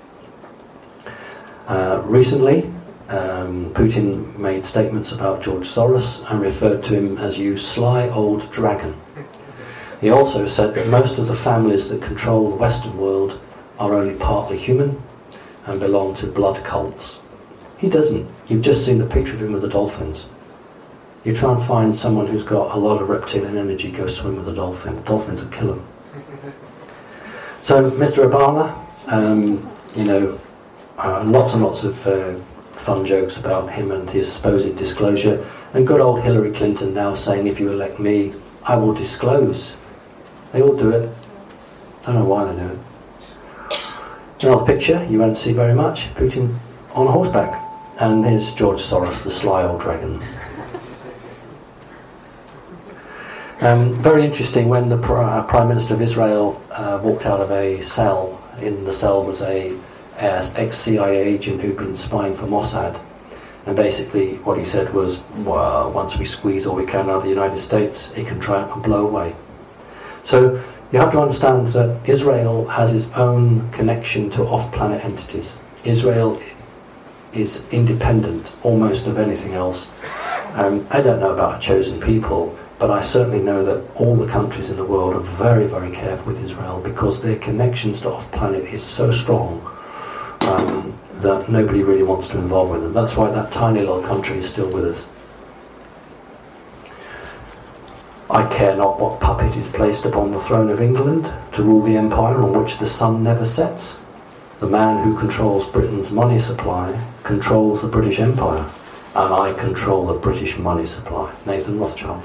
Uh, recently, um, Putin made statements about George Soros and referred to him as you sly old dragon. He also said that most of the families that control the Western world are only partly human and belong to blood cults. He doesn't. You've just seen the picture of him with the dolphins. You try and find someone who's got a lot of reptilian energy, go swim with a dolphin. Dolphins will kill him. So, Mister Obama, um, you know, uh, lots and lots of uh, fun jokes about him and his supposed disclosure. And good old Hillary Clinton now saying, if you elect me, I will disclose. They all do it. I don't know why they do it. Another picture you won't see very much, Putin on horseback. And here's George Soros, the sly old dragon. Um, very interesting, when the pr- uh, Prime Minister of Israel uh, walked out of a cell, in the cell was a uh, ex-C I A agent who'd been spying for Mossad. And basically what he said was, well, once we squeeze all we can out of the United States, it can try and blow away. So you have to understand that Israel has its own connection to off-planet entities. Israel is independent almost of anything else. Um, I don't know about a chosen people, but I certainly know that all the countries in the world are very, very careful with Israel because their connections to off-planet is so strong um, that nobody really wants to involve with them. That's why that tiny little country is still with us. I care not what puppet is placed upon the throne of England to rule the empire on which the sun never sets. The man who controls Britain's money supply controls the British Empire, and I control the British money supply. Nathan Rothschild.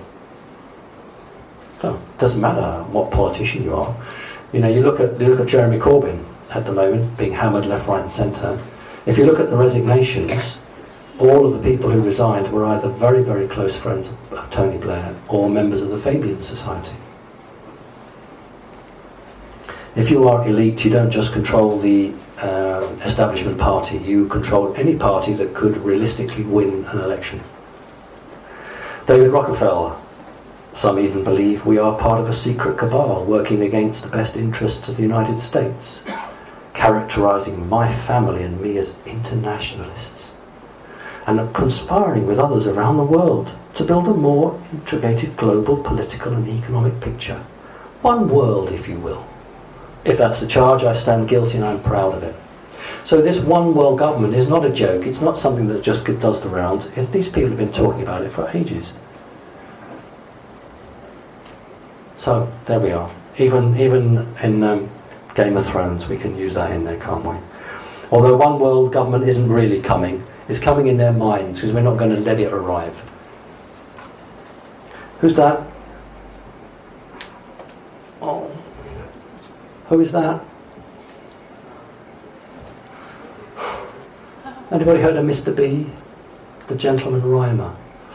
So it doesn't matter what politician you are. You know, you look at you look at Jeremy Corbyn at the moment, being hammered left, right, and centre. If you look at the resignations, all of the people who resigned were either very, very close friends of Tony Blair or members of the Fabian Society. If you are elite, you don't just control the uh, establishment party, you control any party that could realistically win an election. David Rockefeller, some even believe we are part of a secret cabal working against the best interests of the United States, characterising my family and me as internationalists, and of conspiring with others around the world to build a more integrated global political and economic picture. One world, if you will. If that's the charge, I stand guilty and I'm proud of it. So this one world government is not a joke. It's not something that just does the rounds. These people have been talking about it for ages. So there we are. Even even in um, Game of Thrones, we can use that in there, can't we? Although one world government isn't really coming, it's coming in their minds because we're not going to let it arrive. Who's that? Oh. Who is that? Anybody heard of Mister B? The gentleman rhymer.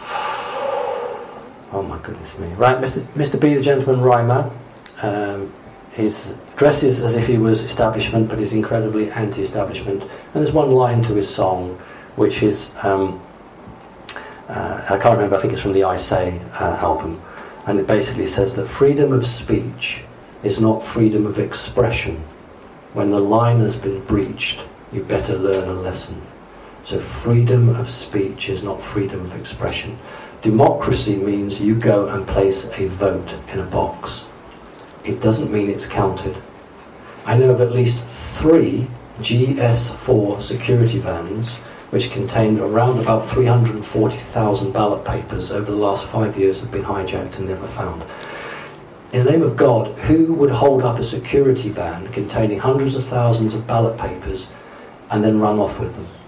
Oh my goodness me. Right, Mister Mister B, the gentleman rhymer, um, his dresses as if he was establishment, but he's incredibly anti-establishment. And there's one line to his song, which is, um, uh, I can't remember, I think it's from the I Say uh, album. And it basically says that freedom of speech is not freedom of expression. When the line has been breached, you better learn a lesson. So freedom of speech is not freedom of expression. Democracy means you go and place a vote in a box. It doesn't mean it's counted. I know of at least three G S four security vans which contained around about three hundred forty thousand ballot papers over the last five years have been hijacked and never found. In the name of God, who would hold up a security van containing hundreds of thousands of ballot papers and then run off with them?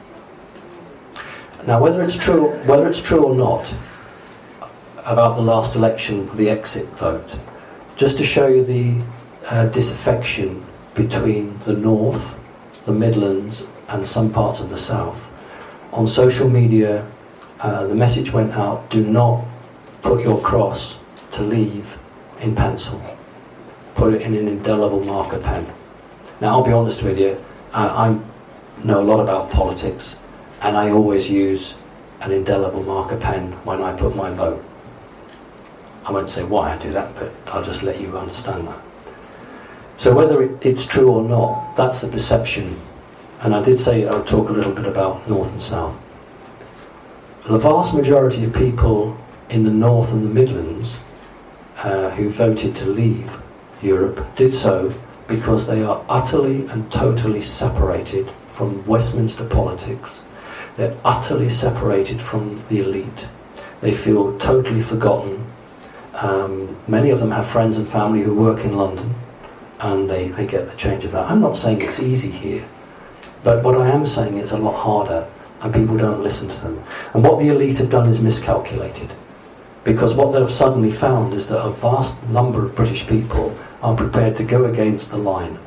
Now, whether it's true, whether it's true or not about the last election, the exit vote, just to show you the uh, disaffection between the North, the Midlands, and some parts of the South, on social media, uh, the message went out: do not put your cross to leave in pencil. Put it in an indelible marker pen. Now, I'll be honest with you, I, I know a lot about politics, and I always use an indelible marker pen when I put my vote. I won't say why I do that, but I'll just let you understand that. So whether it, it's true or not, that's the perception. And I did say I would talk a little bit about North and South. The vast majority of people in the North and the Midlands uh, who voted to leave Europe did so because they are utterly and totally separated from Westminster politics. They're utterly separated from the elite. They feel totally forgotten. Um, many of them have friends and family who work in London, and they, they get the change of that. I'm not saying it's easy here, but what I am saying is a lot harder, and people don't listen to them. And what the elite have done is miscalculated, because what they've suddenly found is that a vast number of British people are prepared to go against the line.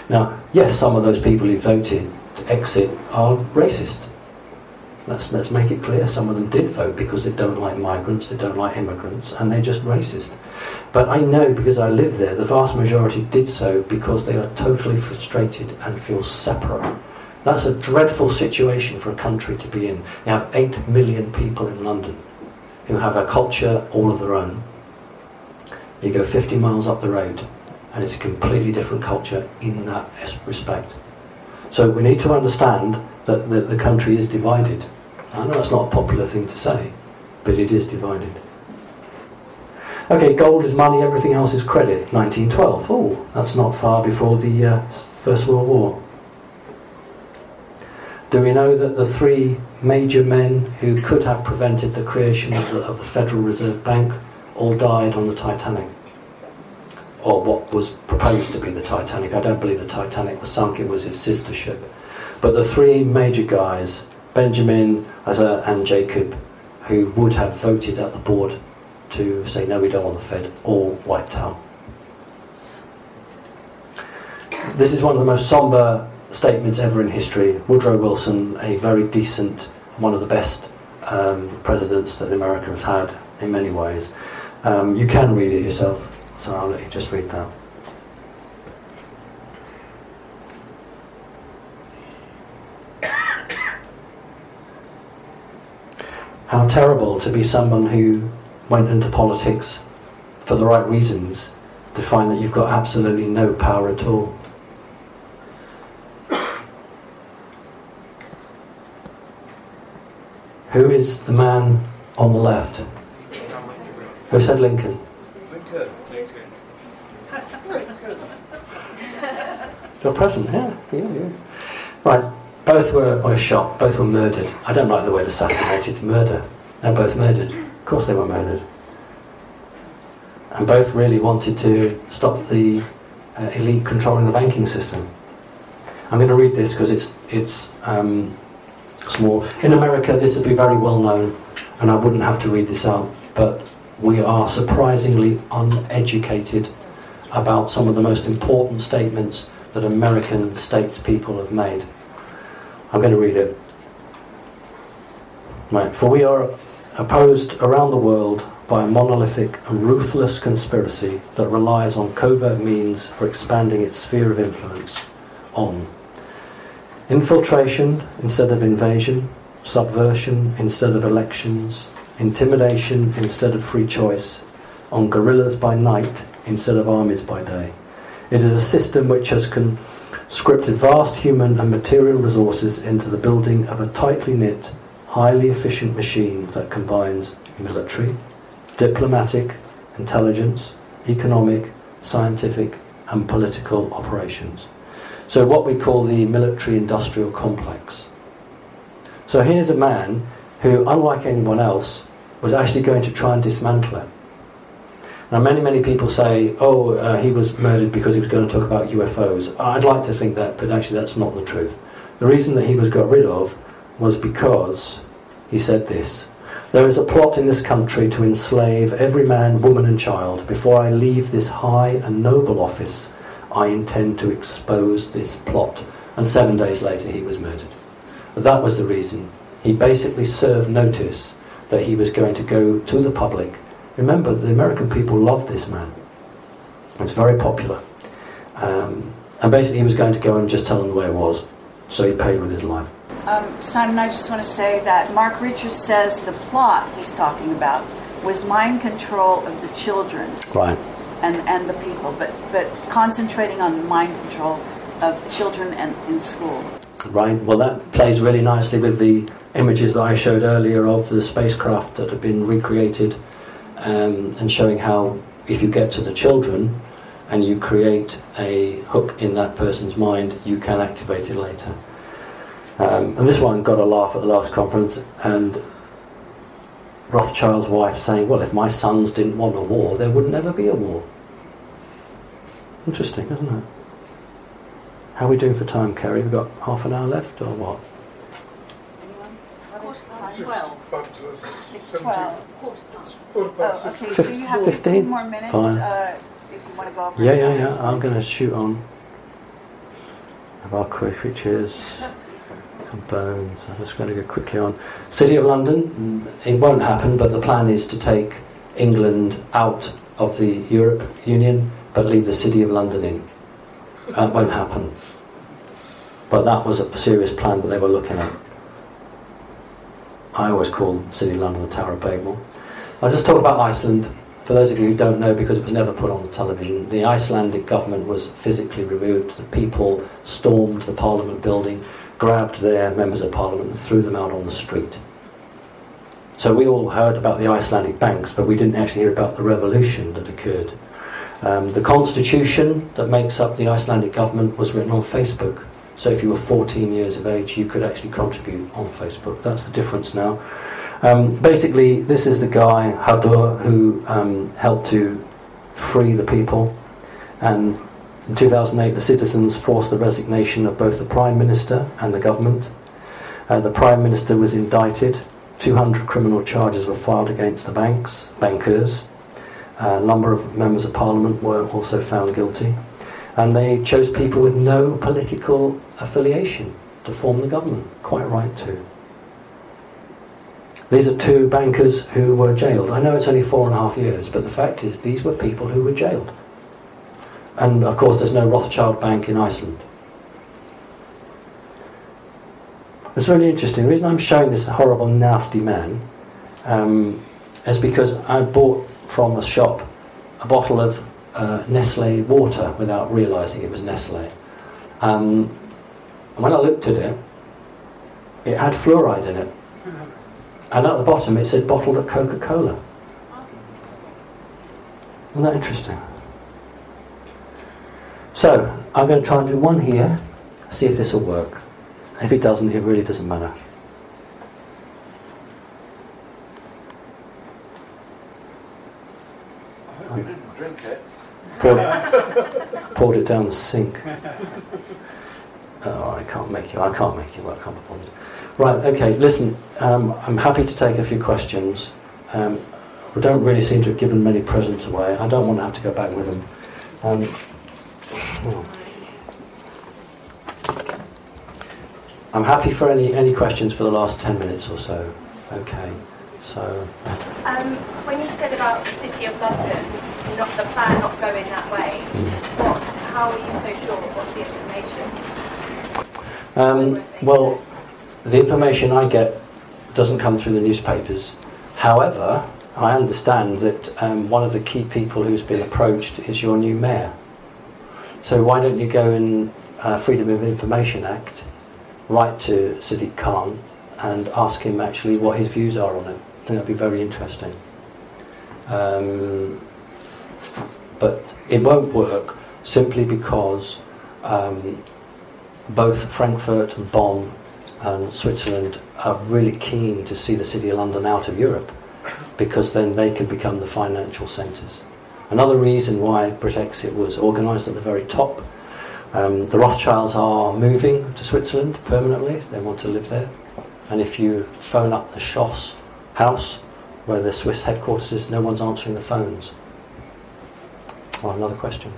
Now, yes, some of those people who voted to exit are racist. Let's, let's make it clear, some of them did vote because they don't like migrants, they don't like immigrants, and they're just racist. But I know, because I live there, the vast majority did so because they are totally frustrated and feel separate. That's a dreadful situation for a country to be in. You have eight million people in London who have a culture all of their own. You go fifty miles up the road and it's a completely different culture in that respect. So we need to understand that the, the country is divided. I know that's not a popular thing to say, but it is divided. Okay, gold is money, everything else is credit. nineteen twelve. Oh, that's not far before the uh, First World War. Do we know that the three major men who could have prevented the creation of the, of the Federal Reserve Bank all died on the Titanic? Or what was proposed to be the Titanic. I don't believe the Titanic was sunk, it was its sister ship. But the three major guys, Benjamin, Asa and Jacob, who would have voted at the board to say no, we don't want the Fed, all wiped out. This is one of the most sombre statements ever in history. Woodrow Wilson, a very decent, one of the best um, presidents that America has had in many ways. Um, you can read it yourself, so I'll let you just read that. How terrible to be someone who went into politics for the right reasons to find that you've got absolutely no power at all. Who is the man on the left? Who said Lincoln? Lincoln. Lincoln. You're present, yeah, yeah, yeah. Right, both were, were shot, both were murdered. I don't like the word assassinated, murder. They're both murdered. Of course they were murdered. And both really wanted to stop the uh, elite controlling the banking system. I'm going to read this because it's it's um, small. In America, this would be very well known, and I wouldn't have to read this out, but we are surprisingly uneducated about some of the most important statements that American statespeople have made. I'm going to read it. Right. For we are opposed around the world by a monolithic and ruthless conspiracy that relies on covert means for expanding its sphere of influence on infiltration instead of invasion, subversion instead of elections, intimidation instead of free choice, on guerrillas by night instead of armies by day. It is a system which has conscripted vast human and material resources into the building of a tightly knit, highly efficient machine that combines military, diplomatic, intelligence, economic, scientific and political operations. So what we call the military-industrial complex. So here's a man who, unlike anyone else, was actually going to try and dismantle it. Now many, many people say, oh, uh, he was murdered because he was going to talk about U F Os. I'd like to think that, but actually that's not the truth. The reason that he was got rid of was because he said this: there is a plot in this country to enslave every man, woman and child. Before I leave this high and noble office, I intend to expose this plot. And seven days later he was murdered. That was the reason. He basically served notice that he was going to go to the public. Remember, the American people loved this man. It's very popular. Um, and basically he was going to go and just tell them the way it was. So he paid with his life. Um, Simon, I just want to say that Mark Richards says the plot he's talking about was mind control of the children. Right. And, and the people, but, but concentrating on the mind control of children and in school. Right, well that plays really nicely with the images that I showed earlier of the spacecraft that have been recreated, um, and showing how if you get to the children and you create a hook in that person's mind, you can activate it later. Um, and this one got a laugh at the last conference, and Rothschild's wife saying, well, if my sons didn't want a war, there would never be a war. Interesting, isn't it? How are we doing for time, Kerry? We've got half an hour left, or what? twelve. Back to us. It's seventeen. twelve. Quarter past Oh, six. okay, so you have fifteen? fifteen more minutes Fine. uh, if you want to go over Yeah, the yeah, minutes. yeah. I'm going to shoot on. of our creatures, some bones. I'm just going to go quickly on. City of London, it won't happen, but the plan is to take England out of the Europe Union, but leave the City of London in. That won't happen. But that was a serious plan that they were looking at. I always call City of London the Tower of Babel. I'll just talk about Iceland. For those of you who don't know, because it was never put on the television, the Icelandic government was physically removed. The people stormed the Parliament building, grabbed their members of Parliament and threw them out on the street. So we all heard about the Icelandic banks, but we didn't actually hear about the revolution that occurred. Um, the constitution that makes up the Icelandic government was written on Facebook. So if you were fourteen years of age, you could actually contribute on Facebook. That's the difference now. Um, basically, this is the guy, Hadur, who um, helped to free the people. And in two thousand eight, the citizens forced the resignation of both the Prime Minister and the government. Uh, the Prime Minister was indicted. two hundred criminal charges were filed against the banks, bankers. A number of members of Parliament were also found guilty. And they chose people with no political affiliation to form the government. Quite right too. These are two bankers who were jailed. I know it's only four and a half years, but the fact is these were people who were jailed. And of course there's no Rothschild Bank in Iceland. It's really interesting. The reason I'm showing this horrible, nasty man um, is because I bought from a shop a bottle of uh, Nestle water without realising it was Nestle. Um, and when I looked at it, it had fluoride in it. And at the bottom it said bottled at Coca-Cola. Isn't that interesting? So, I'm going to try and do one here, see if this will work. If it doesn't, it really doesn't matter. I didn't drink it. Poured, poured it down the sink. Oh, I can't make it. I can't make it work. I can't be bothered. Right, okay, listen, um, I'm happy to take a few questions. Um, we don't really seem to have given many presents away. I don't want to have to go back with them. Um, oh. I'm happy for any, any questions for the last ten minutes or so. Okay, so... Um, when you said about the City of London, not the plan not going that way, Mm. what, how are you so sure? What's the information? Um, well... The information I get doesn't come through the newspapers. However, I understand that um, one of the key people who's been approached is your new mayor. So why don't you go in uh, Freedom of Information Act, write to Sadiq Khan and ask him actually what his views are on it. I think that'd be very interesting. Um, but it won't work simply because um, both Frankfurt and Bonn and Switzerland are really keen to see the City of London out of Europe, because then they can become the financial centres. Another reason why Brexit was organised at the very top, um, the Rothschilds are moving to Switzerland permanently. They want to live there. And if you phone up the Schoss house, where the Swiss headquarters is, no one's answering the phones. Oh, another question.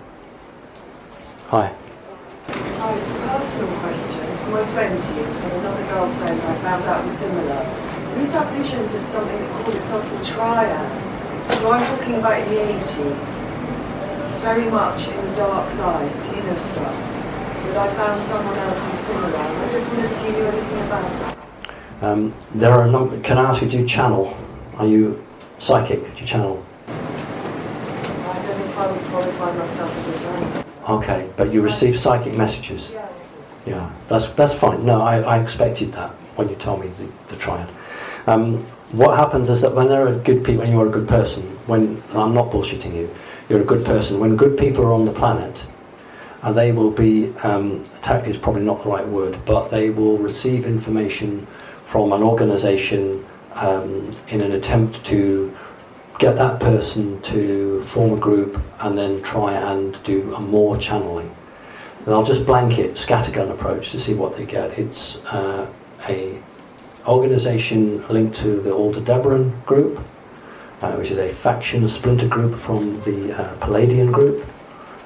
Hi. Oh, it's a personal question. In my twenties, and another girlfriend I found out was similar. We used to have visions of something that called itself the Triad. So I'm talking about in the eighties. Very much in the dark night, you know, stuff. But I found someone else who's similar. I just wondered if you knew anything about that. Um, there are a number. Can I ask you, do you channel? Are you psychic? Do you channel? I don't know if I would qualify myself as a channel. Okay, but you receive psychic messages. Yeah, that's that's fine. No, I, I expected that when you told me the, the triad. Um, what happens is that when there are good people, and you are a good person, when and I'm not bullshitting you, you're a good person. When good people are on the planet, and they will be um, attacked is probably not the right word, but they will receive information from an organisation um, in an attempt to get that person to form a group and then try and do a more channeling. And I'll just blanket scattergun approach to see what they get. It's uh, a organisation linked to the Aldebaran group, uh, which is a faction, a splinter group from the uh, Palladian group.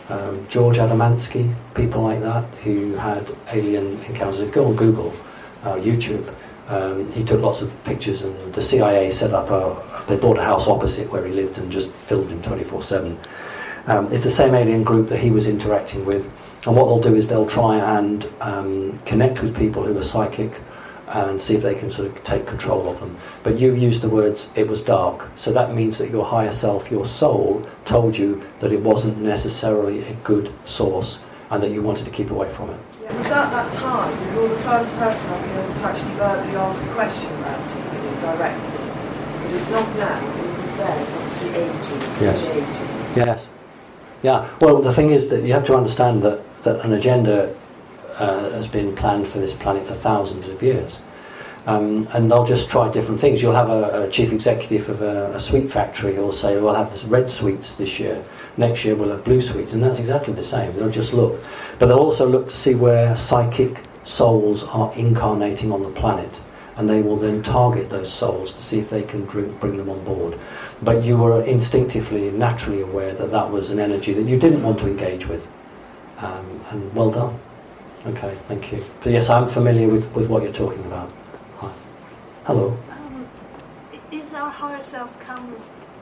um, George Adamansky, people like that who had alien encounters. If you go on Google, uh, YouTube, um, he took lots of pictures, and the C I A set up a, they bought a house opposite where he lived and just filmed him twenty-four seven. Um, it's the same alien group that he was interacting with, and what they'll do is they'll try and um, connect with people who are psychic and see if they can sort of take control of them. But you used the words, it was dark, so that means that your higher self, your soul, told you that it wasn't necessarily a good source and that you wanted to keep away from it. It was at that time you're the first person I've been able to actually verbally ask a question about it, you know, directly. But it's not now, it was there, obviously ages, Yes. ages. Yes. Yeah. Well, the thing is that you have to understand that, that an agenda uh, has been planned for this planet for thousands of years. Um, and they'll just try different things. You'll have a, a chief executive of a, a sweet factory who'll say, we'll have this red sweets this year, next year we'll have blue sweets, and that's exactly the same. They'll just look. But they'll also look to see where psychic souls are incarnating on the planet, and they will then target those souls to see if they can bring, bring them on board. But you were instinctively, naturally aware that that was an energy that you didn't want to engage with. Um, and well done. Okay, thank you. So yes, I'm familiar with, with what you're talking about. Hi. Hello. Um, is our higher self come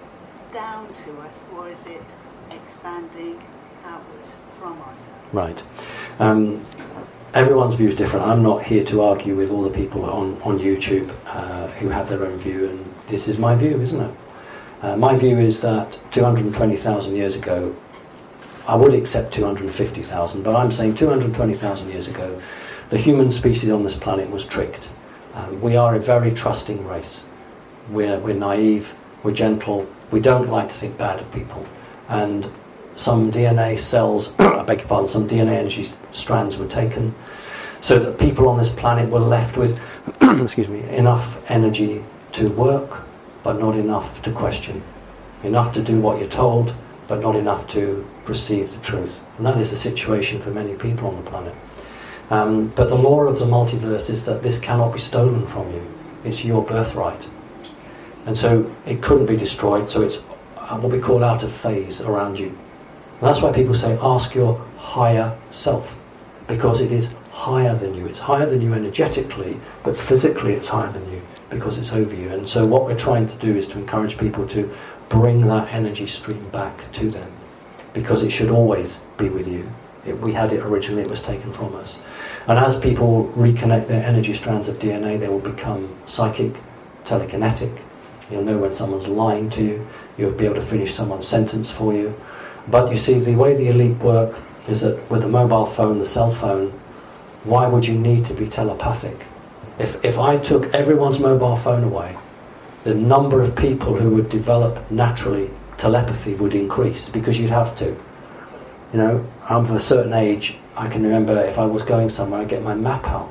down to us, or is it expanding outwards from ourselves? Right. Um, everyone's view is different. I'm not here to argue with all the people on, on YouTube uh, who have their own view, and this is my view, isn't it? Uh, my view is that two hundred twenty thousand years ago, I would accept two hundred fifty thousand, but I'm saying two hundred twenty thousand years ago, the human species on this planet was tricked. Um, we are a very trusting race. We're, we're naive, we're gentle, we don't like to think bad of people. And some D N A cells, I beg your pardon, some D N A energy strands were taken so that people on this planet were left with excuse me, enough energy to work, but not enough to question. Enough to do what you're told, but not enough to perceive the truth. And that is the situation for many people on the planet. Um, but the law of the multiverse is that this cannot be stolen from you. It's your birthright. And so it couldn't be destroyed, so it's uh, what we call out of phase around you. And that's why people say, ask your higher self, because it is higher than you. It's higher than you energetically, but physically it's higher than you, because it's over you. And so what we're trying to do is to encourage people to bring that energy stream back to them, because it should always be with you. It, we had it originally, it was taken from us. And as people reconnect their energy strands of D N A, they will become psychic, telekinetic. You'll know when someone's lying to you. You'll be able to finish someone's sentence for you. But you see, the way the elite work is that with the mobile phone, the cell phone, why would you need to be telepathic? If, if I took everyone's mobile phone away, the number of people who would develop naturally telepathy would increase, because you'd have to. You know, I'm of a certain age, I can remember if I was going somewhere, I'd get my map out.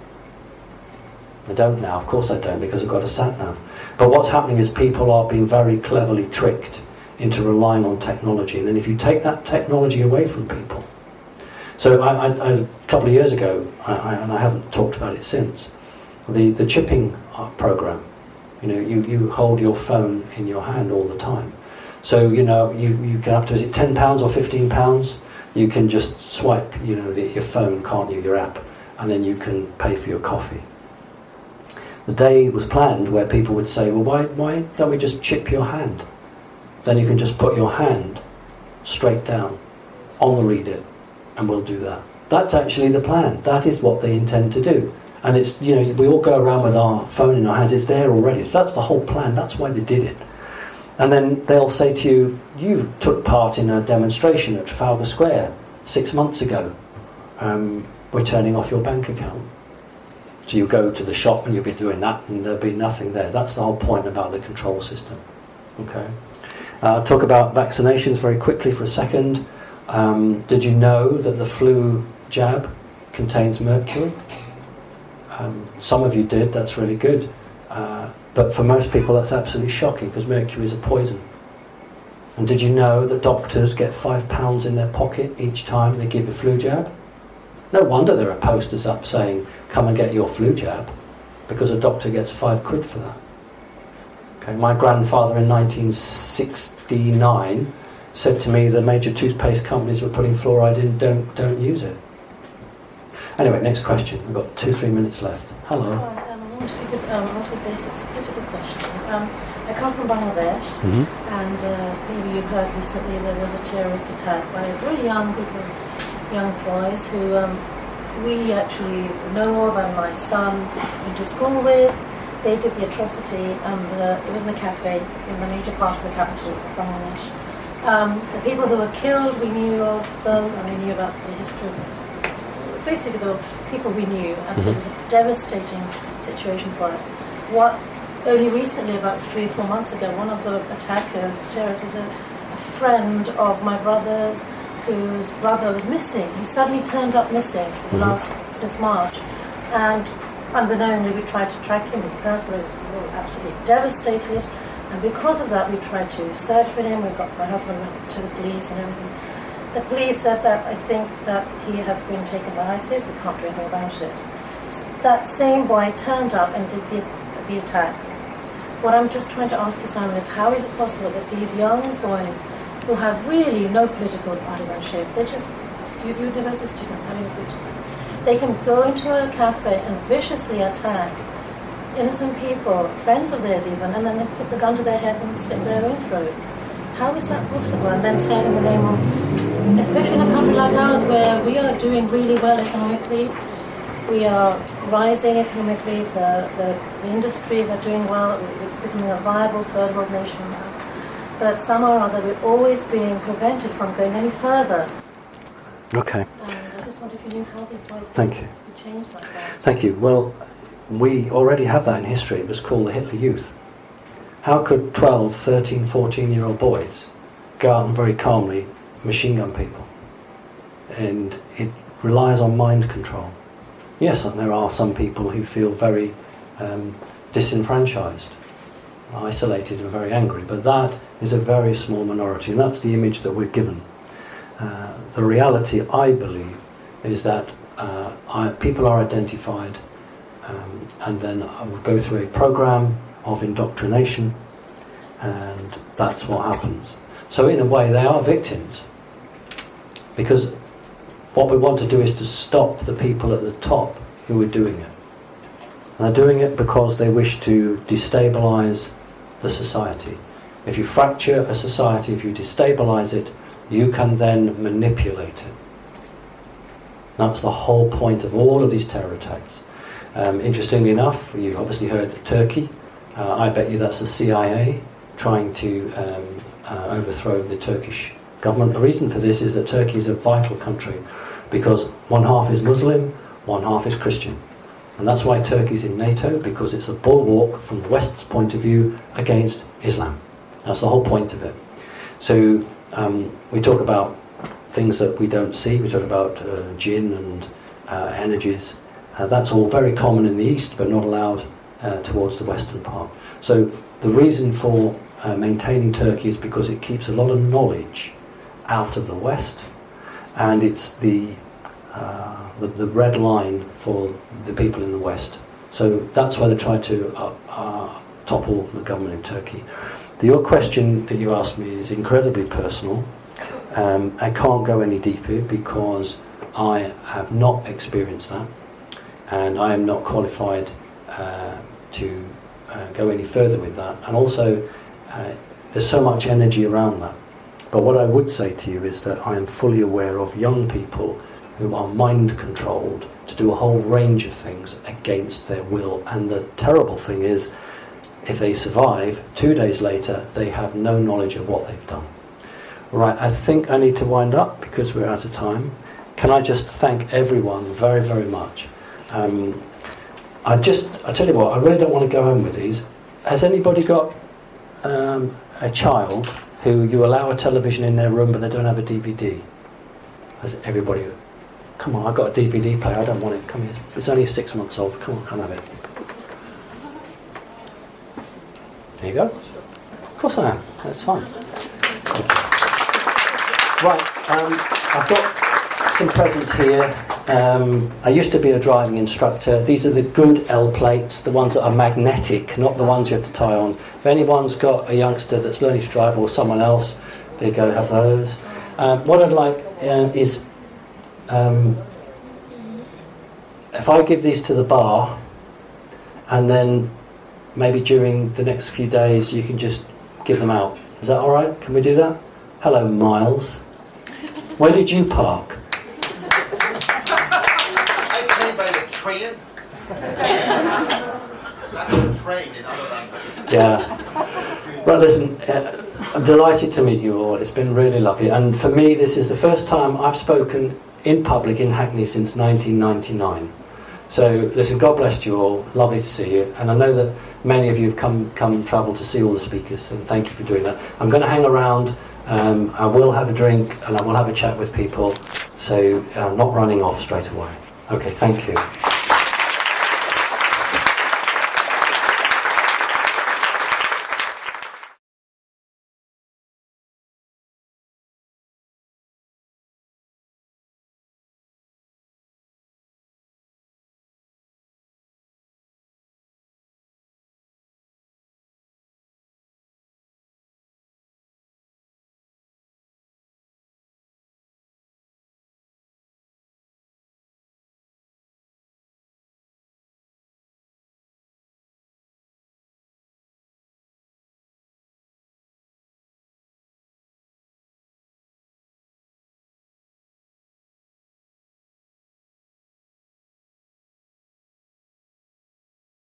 I don't now, of course I don't, because I've got a sat-nav. But what's happening is people are being very cleverly tricked into relying on technology. And then if you take that technology away from people... So I, I, I, a couple of years ago, I, I, and I haven't talked about it since, the, the chipping program. You know, you, you hold your phone in your hand all the time. So, you know, you, you get up to, is it ten pounds or fifteen pounds? You can just swipe, you know, the, your phone, can't you, your app, and then you can pay for your coffee. The day was planned where people would say, well, why, why don't we just chip your hand? Then you can just put your hand straight down on the reader, and we'll do that. That's actually the plan. That is what they intend to do. And it's, you know, we all go around with our phone in our hands. It's there already. So that's the whole plan. That's why they did it. And then they'll say to you, you took part in a demonstration at Trafalgar Square six months ago. Um, we're turning off your bank account. So you go to the shop and you'll be doing that, and there'll be nothing there. That's the whole point about the control system. Okay. Uh, talk about vaccinations very quickly for a second. Um, did you know that the flu jab contains mercury? Um, some of you did, that's really good. Uh, but for most people that's absolutely shocking, because mercury is a poison. And did you know that doctors get five pounds in their pocket each time they give a flu jab? No wonder there are posters up saying, come and get your flu jab, because a doctor gets five quid for that. Okay, my grandfather in nineteen sixty-nine said to me the major toothpaste companies were putting fluoride in, don't don't use it. Anyway, next question. We've got two, three minutes left. Hello. Hi, um, I wonder if you could um, answer this. It's a political question. Um, I come from Bangladesh, Mm-hmm. and uh, maybe you've heard recently there was a terrorist attack by a very young group of young boys who um, we actually know of, and my son went to school with. They did the atrocity, and uh, it was in a cafe in the major part of the capital of Bangladesh. Um, the people who were killed, we knew of them, and we knew about the history. Basically, the people we knew, and so it was a devastating situation for us. What only recently, about three or four months ago, one of the attackers, the terrorist, was a, a friend of my brother's, whose brother was missing. He suddenly turned up missing mm-hmm. last since March, and unbeknownly, we tried to track him. His parents were, were absolutely devastated, and because of that, we tried to search for him. We got my husband went to the police and everything. The police said that I think that he has been taken by ISIS. We can't do anything about it. That same boy turned up and did the, the attacks. What I'm just trying to ask you, Simon, is how is it possible that these young boys who have really no political partisanship, they're just university students having a good time, they can go into a cafe and viciously attack innocent people, friends of theirs even, and then they put the gun to their heads and slit their own throats? How is that possible? And then say in the name of, especially in a country like ours where we are doing really well economically, we are rising economically, the, the, the industries are doing well, it's becoming a viable third world nation now. But somehow or other we're always being prevented from going any further. Okay. And I just wonder if you knew how these boys Thank you. changed like that. Thank you. Well, we already have that in history. It was called the Hitler Youth. How could twelve, thirteen, fourteen-year-old boys go out and very calmly machine gun people? And it relies on mind control. Yes, and there are some people who feel very um, disenfranchised, isolated and very angry, but that is a very small minority, and that's the image that we're given. Uh, the reality, I believe, is that uh, I, people are identified um, and then I will go through a program of indoctrination, and that's what happens. So in a way they are victims, because what we want to do is to stop the people at the top who are doing it. And they're doing it because they wish to destabilise the society. If you fracture a society, if you destabilise it, you can then manipulate it. That's the whole point of all of these terror attacks. Um, interestingly enough, you've obviously heard Turkey. Uh, I bet you that's the C I A trying to um, uh, overthrow the Turkish government. The reason for this is that Turkey is a vital country because one half is Muslim, one half is Christian. And that's why Turkey's in NATO, because it's a bulwark from the West's point of view against Islam. That's the whole point of it. So um, we talk about things that we don't see. We talk about uh, jinn and uh, energies. Uh, that's all very common in the East, but not allowed uh, towards the Western part. So the reason for uh, maintaining Turkey is because it keeps a lot of knowledge out of the West, and it's the, uh, the the red line for the people in the West. So that's why they try to uh, uh, topple the government in Turkey. The, your question that you asked me is incredibly personal. Um, I can't go any deeper because I have not experienced that, and I am not qualified uh, to uh, go any further with that. And also, uh, there's so much energy around that. But what I would say to you is that I am fully aware of young people who are mind controlled to do a whole range of things against their will. And the terrible thing is, if they survive, two days later, they have no knowledge of what they've done. Right, I think I need to wind up because we're out of time. Can I just thank everyone very, very much? Um, I just, I tell you what, I really don't want to go home with these. Has anybody got um, a child who you allow a television in their room but they don't have a D V D? Has everybody? Come on, I've got a D V D player, I don't want it. Come here, it's only six months old. Come on, come have it. There you go. Of course I am. That's fine. Right, um, I've got some presents here. Um, I used to be a driving instructor. These are the good L plates, the ones that are magnetic, not the ones you have to tie on. If anyone's got a youngster that's learning to drive or someone else, There you go, have those. Um, what I'd like um, is, um, if I give these to the bar, and then maybe during the next few days you can just give them out. Is that alright? Can we do that? Hello, Miles. Where did you park? I came by the train. That's the train in other languages. Yeah. Right, listen, uh, I'm delighted to meet you all. It's been really lovely. And for me, this is the first time I've spoken in public in Hackney since nineteen ninety-nine. So, listen, God bless you all. Lovely to see you. And I know that many of you have come, come travel to see all the speakers, and thank you for doing that. I'm going to hang around. Um, I will have a drink, and I will have a chat with people. So, I'm not running off straight away. Okay, thank you.